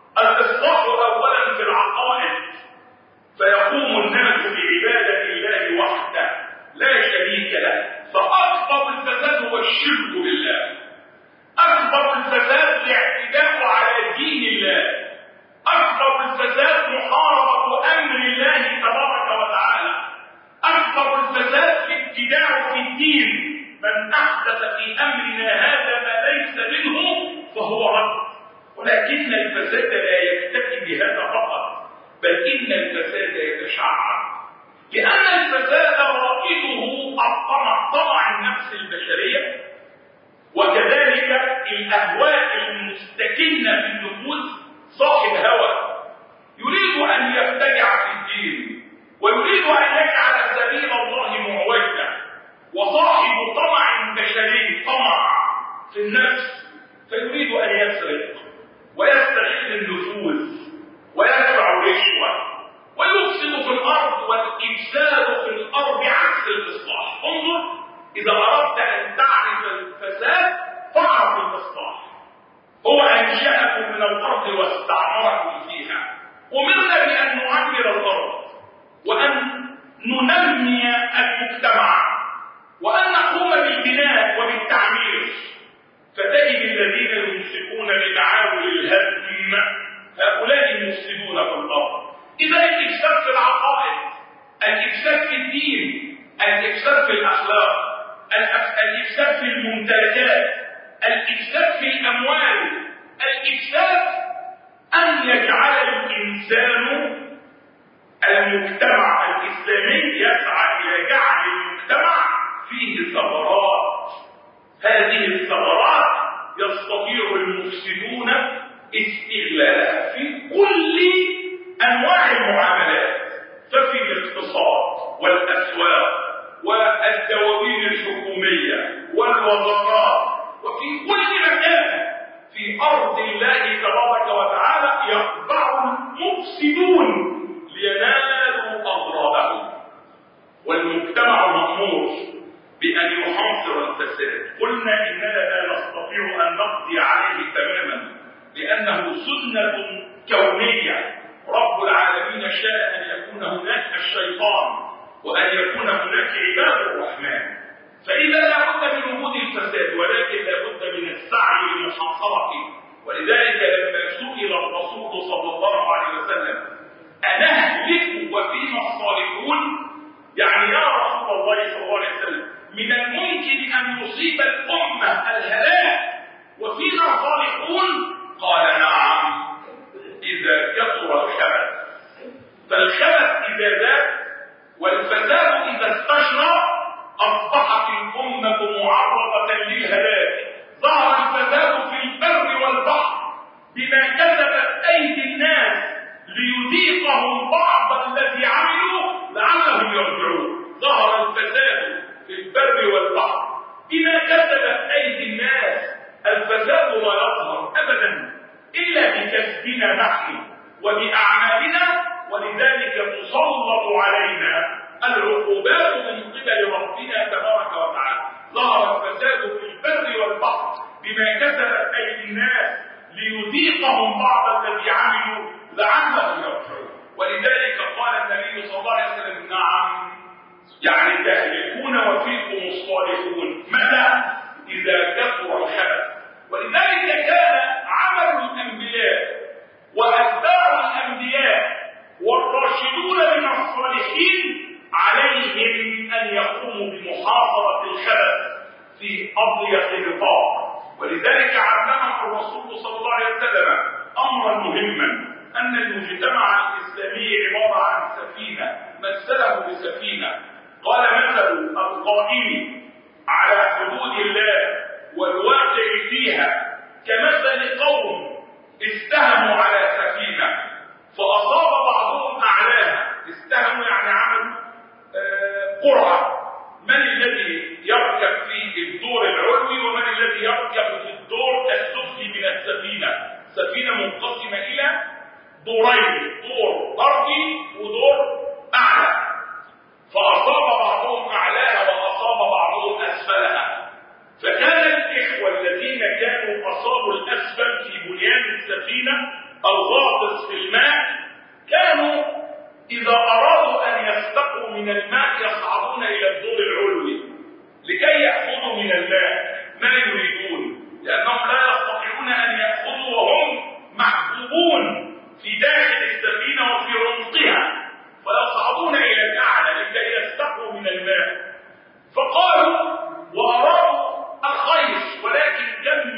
أولا في العقائد، فيقوم الناس بعبادة الله وحده لا شريك له. فأكبر الفساد هو الشرك بالله، أكبر الفساد الاعتداء على دين الله، أكبر الفساد محاربة أمر الله تبارك وتعالى، أكبر الفساد الابتداع في الدين. من أحدث في أمرنا هذا ما ليس منه فهو رد. ولكن الفساد لا يكتفي بهذا فقط، بل إن الفساد يتشعب، لأن الفساد رائده طمع النفس البشرية، وكذلك الأهواء المستكنة في النفوس. صاحب هوى يريد أن يبتدع في الدين ويريد أن يجعل سبيل الله معوجا، وصاحب طمع بشري طمع في النفس فيريد أن يسرق ويستغل النفوذ ويدفع رشوة ويفسد في الأرض. والإفساد في الأرض عكس الإصلاح. انظر، إذا أردت أن تعرف الفساد فاعرف الإصلاح. هو أنشأكم من الأرض واستعمركم فيها. أمرنا بأن نعمر الأرض وأن ننمي المجتمع وأن نقوم بالبناء وبالتعمير. فتجد الإفساد في الممتلكات، الإفساد في الأموال، الإفساد أن يجعل الإنسان المجتمع الإسلامي يسعى إلى جعل المجتمع فيه ثغرات. هذه الثغرات يستطيع المفسدون استغلالها في كل أنواع المعاملات، ففي الاقتصاد والأسواق والدواوين الحكومية والوزارات وفي كل مكان في أرض الله تبارك وتعالى يخضع المفسدون لينالوا أضرارهم. والمجتمع مأمور بأن يحاصر الفساد. قلنا إننا لا نستطيع أن نقضي عليه تماما لأنه سنة كونية. رب العالمين شاء أن يكون هناك الشيطان وأن يكون هناك عباد الرحمن، فإذا لا بد من وجود الفساد، ولكن لا بد من السعي لمحاصرته. ولذلك لما سئل الرسول صلى الله عليه وسلم أنهلك وفينا الصالحون، يعني يا رسول الله صلى الله عليه وسلم من الممكن أن يصيب الأمة الهلاك وفينا صالحون؟ قال نعم، إذا كثر الخبث. فالخبث إذا زاد والفساد إذا استشرى أصبحت الأمة معرضة للهلاك. ظهر الفساد في البر والبحر بما كسبت أيدي الناس ليذيقهم بعض الذي عملوا لعلهم يرجعون. ظهر الفساد في البر والبحر بما كسبت أيدي الناس. الفساد لا يظهر أبدا إلا بكسبنا نحن وبأعمالنا، ولذلك تسلط علينا العقوبات من قبل ربنا تبارك وتعالى. ظهر الفساد في البر والبحر بما كسبت أيدي الناس ليذيقهم بعض الذي عملوا لعلهم يرجعون. ولذلك قال النبي صلى الله عليه وسلم نعم، يعني تهلكون وفيكم الصالحون. متى؟ إذا كثر الخبث. ولذلك كان عمل الأنبياء وأتباع الأنبياء والراشدون من الصالحين عليهم أن يقوموا بمحاصرة الخبث في أضيق نطاق. ولذلك علمهم الرسول صلى الله عليه وسلم أمرا مهما، أن المجتمع الإسلامي عبارة عن سفينة، مثله بسفينة. قال مثل القائم على حدود الله والواقع فيها كمثل قوم استهموا على سفينة فأصاب بعضهم أعلاها. استهموا يعني عملوا قرعة، من الذي يركب في الدور العلوي ومن الذي يركب في الدور السفلي من السفينة. سفينة منقسمة إلى دورين، دور أرضي ودور أعلى، فأصاب بعضهم أعلاها وأصاب بعضهم أسفلها. فكان الإخوة الذين كانوا أصابوا الأسفل في بنيان السفينة الغاطس في الماء كانوا إذا أرادوا أن يستقوا من الماء يصعدون إلى الدور العلوي لكي يأخذوا من الماء ما يريدون، لأنهم لا يستطيعون أن يأخذوا وهم محبوبون في داخل السفينة وفي عمقها، فيصعدون إلى الأعلى لكي يستقوا من الماء. فقالوا وأرادوا الخير، ولكن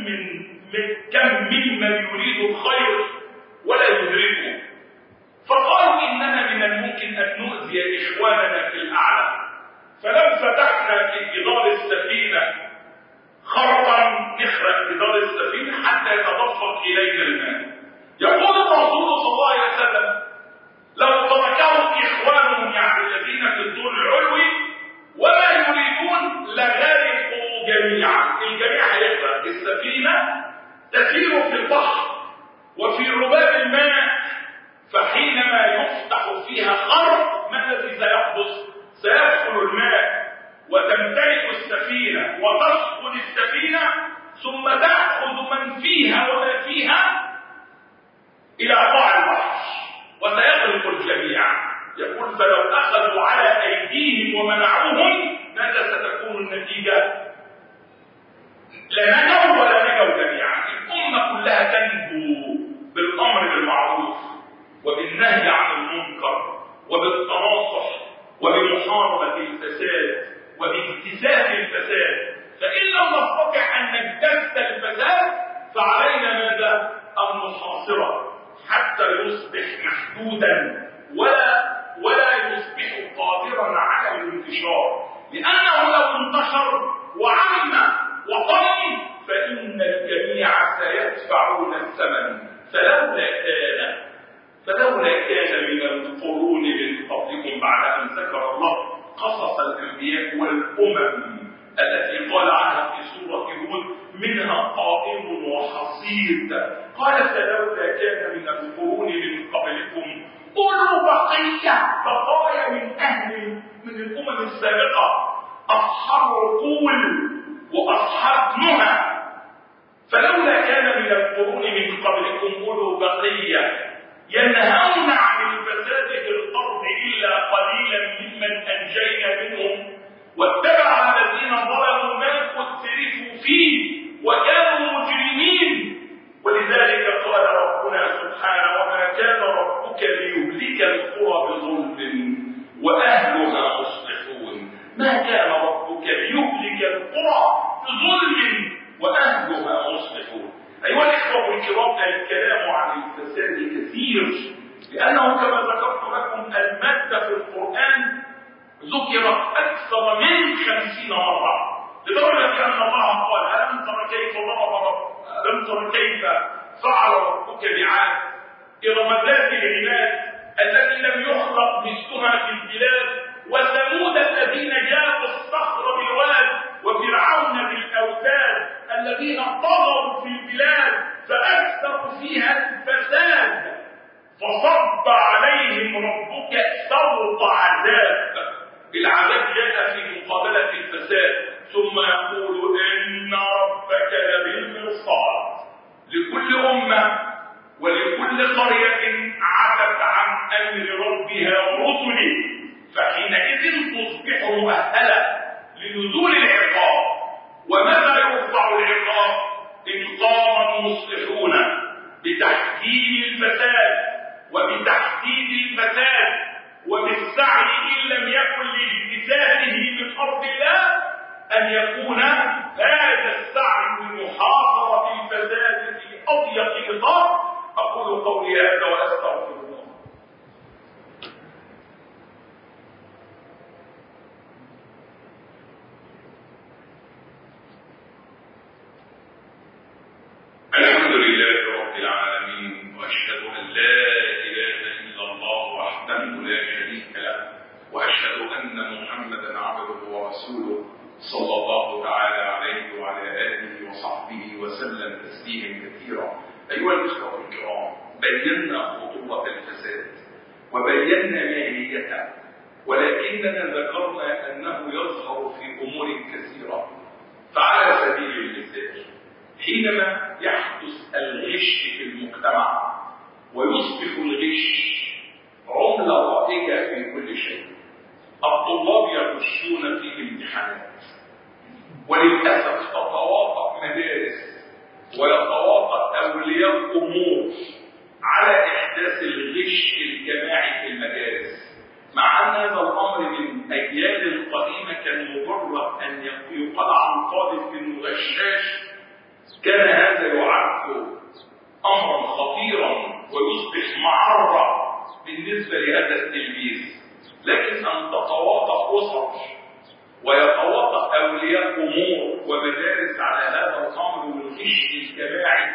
كم ممن يريد الخير ولا يدركه. فقالوا إننا من الممكن أن نؤذي إخواننا في الأعلى، فلو فتحنا في جدار السفينة خرقا نخرق جدار السفينة حتى يتدفق إلينا الماء. يقول الرسول صلى الله عليه وسلم لو تركهم إخوانهم يعني الذين في الدور العلوي وما يريدون لغرقوا جميعا. الجميع هيغرق. السفينة تسير في البحر وفي رباب الماء، فحينما يفتح فيها خرق ما الذي سيحدث؟ سيدخل الماء وتمتلئ السفينة وتسقط السفينة ثم تأخذ من فيها وما فيها إلى قاع البحر وسيغرق الجميع. يقول فلو أخذوا على أيديهم ومنعوهم ماذا ستكون النتيجة؟ لا نجوا ولا نجوا جميعا. الأمة كلها تنجو بالأمر بالمعروف وبالنهي عن المنكر وبالتناصح وبمحاربة الفساد وب ولاجتثاث الفساد، فإن لم نستطع أن نجتث الفساد فعلينا ماذا؟ أن نحاصره حتى يصبح محدودا ولا يصبح قادرا على الانتشار، لأنه لو انتشر وعم وطم فإن الجميع سيدفعون الثمن. فلولا كان من القرون من قبلكم بعد أن ذكر الله قصص الأنبياء والأمم التي قال عنها في سورة هود منها قائم وحصيد، قال فلولا كان من القرون من قبلكم أولو بقايا من الأمم السابقة أصحاب عقول وأصحاب نهى، فلولا كان من القرون من قبلكم أولو بقية ينهون عن الفساد في الأرض إلا قليلا ممن أنجينا منهم واتبع الذين ظلموا ما أترفوا فيه وكانوا مجرمين. ولذلك قال ربنا سبحانه وما كان ربك ليهلك القرى بظلم وأهلها مصلحون. ما كان ربك ليهلك القرى بظلم وأهلها مصلحون. أيها الإخوة الكرام، الكلام عن الفساد كثير، لأنه كما ذكرت لكم المادة في القرآن ذكرت أكثر من 50 مرة، لدرجة أن الله قال ألم تر كيف فعل ربك بعاد إرم ذات العماد التي لم يخلق مثلها في البلاد وثمود الذين جابوا الصخر بالواد وفرعون بالأوتاد الذين طغوا في البلاد فأكثروا فيها الفساد فصب عليهم ربك سوط عذاب. العذاب جاء في مقابلة الفساد، ثم يقول إن ربك لبالمرصاد لكل أمة ولكل قرية عتت عن أمر ربها ورسله، فحينئذ تصبح مؤهلة لنزول العقاب. وماذا يرفع العقاب؟ إن قام المصلحون بتحكيم الفساد وبتحديد الفساد وبالسعي إن لم يكن لاجتثاثه من أرض الله أن يكون هذا السعي لمحاصرة الفساد في أضيق نطاق. أقول قولي هذا وأستغفر الله. الحمد لله رب العالمين، وأشهد أن لا إله إلا الله وحده لا شريك له، وأشهد أن محمدا عبده ورسوله صلى الله تعالى عليه وعلى آله وصحبه وسلم تسليما كثيرا. أيها الإخوة الكرام، بينا خطورة الفساد وبينا ماهيته، ولكننا ذكرنا أنه يظهر في أمور كثيرة. فعلى سبيل المثال، حينما يحدث الغش في المجتمع ويصبح الغش عملة رائجة في كل شيء، الطلاب يغشون في الامتحانات، وللأسف تتواطأ مدارس ويتواطأ أولياء أمور على إحداث الغش الجماعي في المدارس، مع أن هذا الأمر من أجيال قديمة كان مجرد أن يقال عن طالب إنه غشاش كان هذا يعد أمرا خطيرا ويصبح معرة بالنسبة لهذا التلميذ. لكن أن تتواطأ أسر ويتواطأ أولياء أمور ومدارس على هذا الأمر والغش الجماعي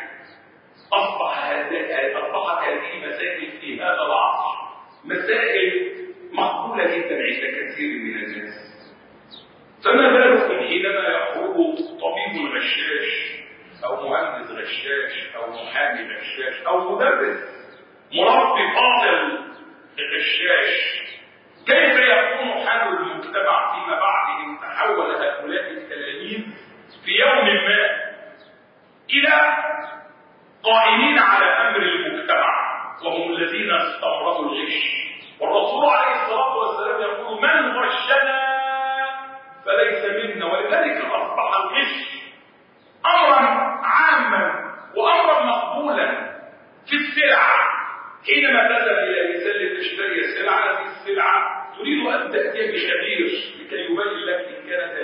أصبحت هذه مسائل في هذا العصر مسائل مقبولة جدا عند كثير من الناس. فما بالكم حينما يخرج طبيب غشاش أو مهندس غشاش أو محامي غشاش أو مدرس مربي فاضل غشاش، كيف يكون حال المجتمع فيما بعد إن تحول هؤلاء التلاميذ في يوم ما إلى قائمين على أمر المجتمع وهم الذين استمروا الغش؟ والرسول عليه الصلاة والسلام يقول من غشنا فليس منا. ولذلك أصبح الغش أمرا عاما وأمرا مقبولا في السلع. حينما تذهب إلى مثال تشتري سلعة، هذه السلعة تريد أن تأتي بخبير لكي يبين لك إن كانت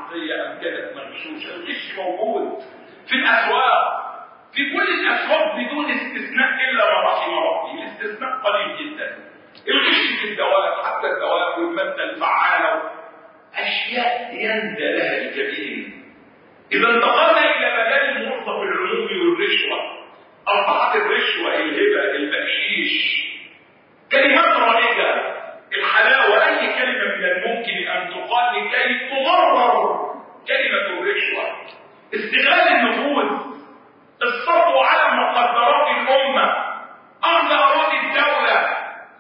حقيقيه ام كانت مغشوشه. الغش موجود في الاسواق، في كل الاسواق بدون استثناء الا ما رحم ربي، الاستثناء قليل جدا. الغش في الدواء، حتى الدواء والماده الفعاله، اشياء يندى لها الكثير. اذا انتقلنا الى مجال الموظف العمومي والرشوه، اصبحت الرشوه، الهبه، البقشيش كلمات رائجه، الحلاوه، اي كلمه من الممكن ان تقال لكي تبرر كلمه الرشوه. استغلال النفوذ، السطو على مقدرات الامه، اخذ اراضي الدوله،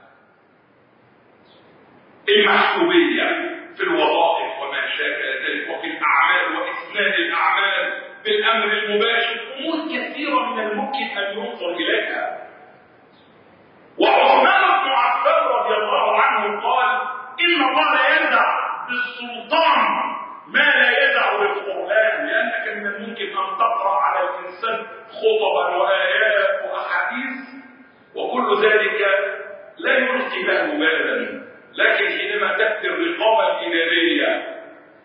المحسوبيه في الوظائف وما شابه ذلك، وفي الاعمال واسناد الاعمال بالامر المباشر، امور كثيره من الممكن ان ينظر اليها. وعثمان بن عفان رضي الله عنه قال: ان الله لا يدع بالسلطان ما لا يدع بالقران، لانك من الممكن ان تقرا على الانسان خطبا وايات واحاديث وكل ذلك لا يلقي له بالا، لكن حينما تاتي الرقابه الاداريه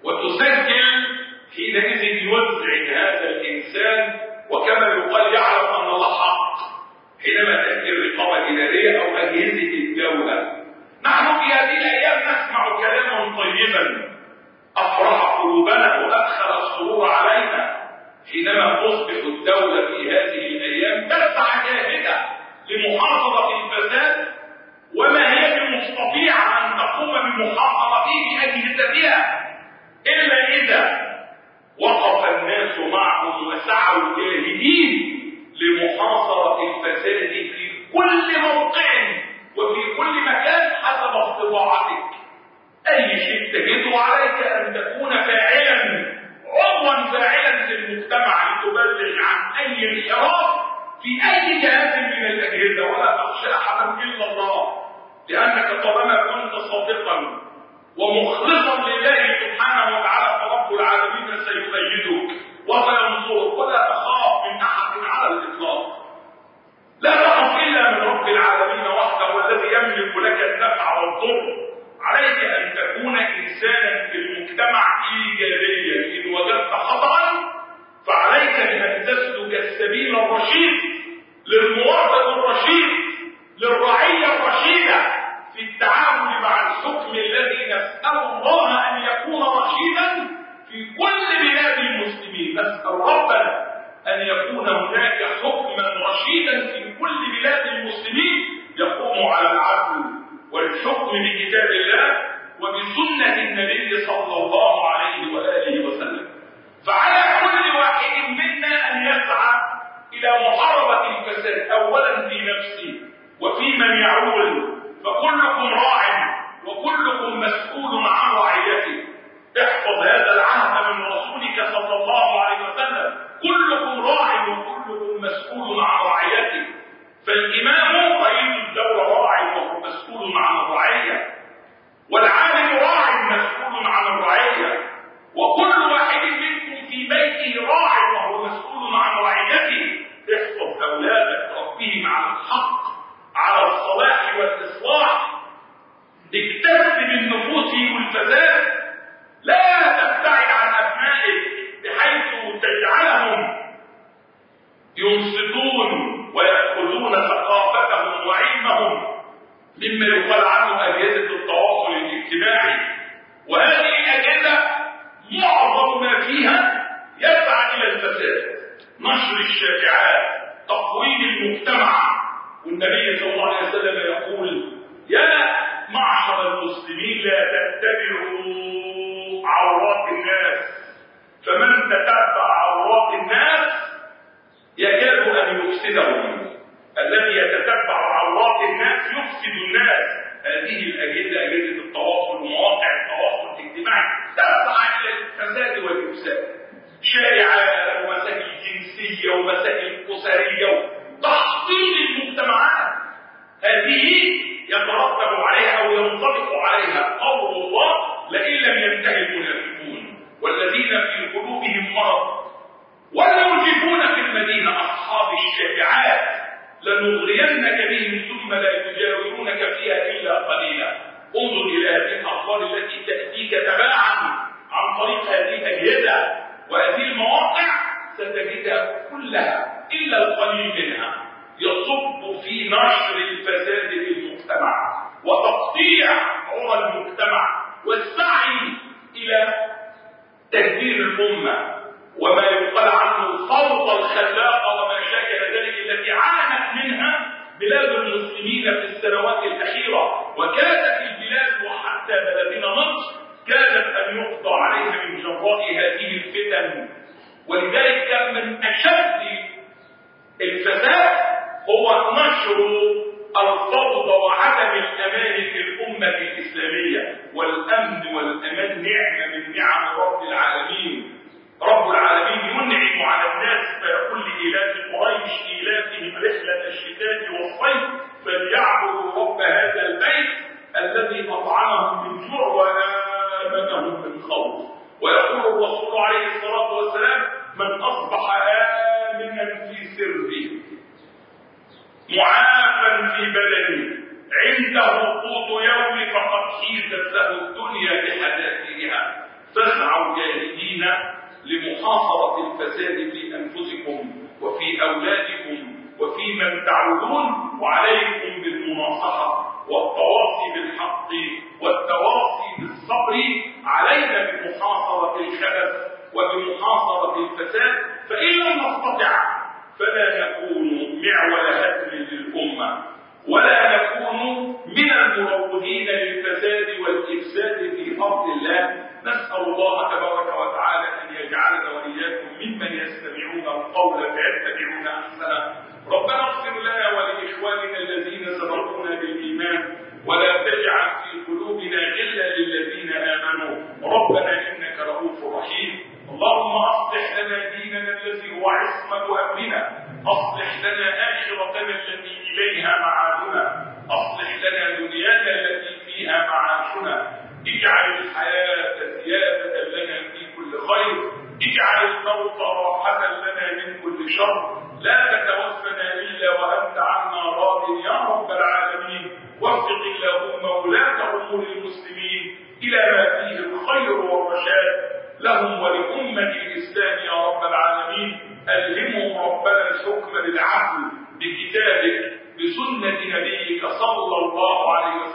وتسجل، حينئذ يوزع هذا الانسان، وكما يقال يعلم ان الله حق حينما تاتي الرقابه الاداريه او اجهزه الدوله. نحن في هذه الايام نسمع كلاما طيبا افرح قلوبنا وادخل السرور علينا، حينما تصبح الدوله في هذه الايام تسعى جاهده لمحافظه الفساد، وما هي بمستطيعه ان تقوم بمحافظته باجهزتها الا اذا وقف الناس معهم وسعوا جاهدين لمحاصرة الفساد في كل موقع وفي كل مكان حسب استطاعتك. أي شيء تجد عليك أن تكون فاعلا، عضوا فاعلا في المجتمع لتبلغ عن أي انحراف في أي جهاز من الأجهزة، ولا تخشى أحدا إلا الله، لأنك طالما كنت صادقا ومخلصا لله سبحانه وتعالى فرب العالمين سيؤيدك وسينصرك، ولا تخاف من احد على الاطلاق. لا تخف الا من رب العالمين وحده والذي يملك لك النفع والضر. عليك ان تكون انسانا في المجتمع ايجابيا. ان وجدت خطا فعليك بان تسلك السبيل الرشيد للمواطن الرشيد، للرعيه الرشيده، في التعامل مع الحكم الذي نسأل الله أن يكون رشيدا في كل بلاد المسلمين. نسأل ربنا أن يكون هناك حكما رشيدا في كل بلاد المسلمين يقوم على العدل والحكم بكتاب الله وبسنة النبي صلى الله عليه وآله وسلم. فعلى كل واحد منا أن يسعى إلى محاربة الفساد، أولا في نفسه وفي من يعول، فكلكم راع وكلكم مسؤول عن رعيته. احفظ هذا العهد من رسولك صلى الله عليه وسلم: كلكم راع وكلكم مسؤول عن رعيته. فالإمام رئيس الدولة راع وهو مسؤول عن الرعية، والعالم راع مسؤول عن الرعية، وكل واحد منكم في بيته راع وهو مسؤول عن رعيته. احفظ أولادك، ربهم على الحق، على الصلاح والإصلاح. اكتسب النفوس والفساد، لا تبتعد عن أبنائك بحيث تجعلهم ينصتون ويأخذون ثقافتهم وعلمهم مما يقال عنه أجهزة التواصل الاجتماعي. وهذه الأجهزة معظم ما فيها يسعى إلى الفساد، نشر الشائعات، تقويم المجتمع. والنبي صلى الله عليه وسلم يقول: يا معشر المسلمين لا تتبعوا عورات الناس، فمن تتبع عورات الناس يكاد ان يفسدهم. الذي يتتبع عورات الناس يفسد الناس. هذه الاجهزه، اجهزه التواصل ومواقع التواصل الاجتماعي، تسعى الى الفساد والافساد. شائعات ومسائل جنسيه ومسائل اسريه، تحطيم المجتمعات. هذه يترتب عليها او ينطبق عليها قول الله: لئن لم ينتهي المنافقون والذين في قلوبهم مرض والمرجفون في المدينه اصحاب الشائعات لنغرينك بهم ثم لا يجاورونك فيها الا قليلا. انظر الى هذه الاخبار التي تاتيك تباعا عن طريق هذه الأجهزة وهذه المواقع ستجدها كلها إلا القليل منها يصب في نشر الفساد في المجتمع وتقطيع عرى المجتمع والسعي إلى تدبير الأمة وما يقال عنه الفوضى الخلاقة وما شاكل ذلك التي عانت منها بلاد المسلمين في السنوات الأخيرة، وكانت البلاد وحتى بلدنا مصر كادت أن يقضى عليها من جراء هذه الفتن. ولذلك كان من أشد الفساد هو نشر الفوضى وعدم الأمان في الأمة الإسلامية. والأمن والأمان نعمة من نعم رب العالمين. رب العالمين ينعم على الناس فيقول لإيلاف قريش إيلافهم رحلة الشتاء والصيف فليعبدوا رب هذا البيت الذي أطعمهم من جوع وآمنهم من خوف. ويقول الرسول عليه الصلاة والسلام من أصبح آمنا في سره معافا في بدنه عنده قوت يوم فقد حيزت له الدنيا بحذافيرها. فاسعوا جاهدين لمحاصرة الفساد في أنفسكم وفي أولادكم وفي من تعودون، وعليكم بالمناصحة والتواصي بالحق والتواصي بالصبر. علينا بمحاصرة الخبث وبمحاصرة الفساد، فإن لم نستطع فلا نكون معول هدم للأمة ولا نكون من المروجين للفساد والإفساد في أرض الله. نسأل الله تبارك وتعالى أن يجعلنا وإياكم ممن يستمعون القول فيتبعون أحسنه. ربنا اغفر لنا ولإخواننا الذين سبقونا بالإيمان ولا تجعل في قلوبنا غلا للذين آمنوا ربنا إنك رؤوف رحيم. اللهم أصلح لنا ديننا الذي هو عصمة أمرنا، أصلح لنا آخرتنا التي إليها معادنا، أصلح لنا دنيانا التي فيها معاشنا. اجعل الحياة زيادة لنا في كل خير، اجعل الموت راحة لنا من كل شر. لا تتوفنا إلا وأنت عنا راض يا رب العالمين. وفق اللهم ولاة أمور المسلمين إلى ما فيه الخير والرشاد لهم ولأمة الإسلام يا رب العالمين. ألهمهم ربنا الحكم بالعدل بكتابك بسنة نبيك صلى الله عليه وسلم.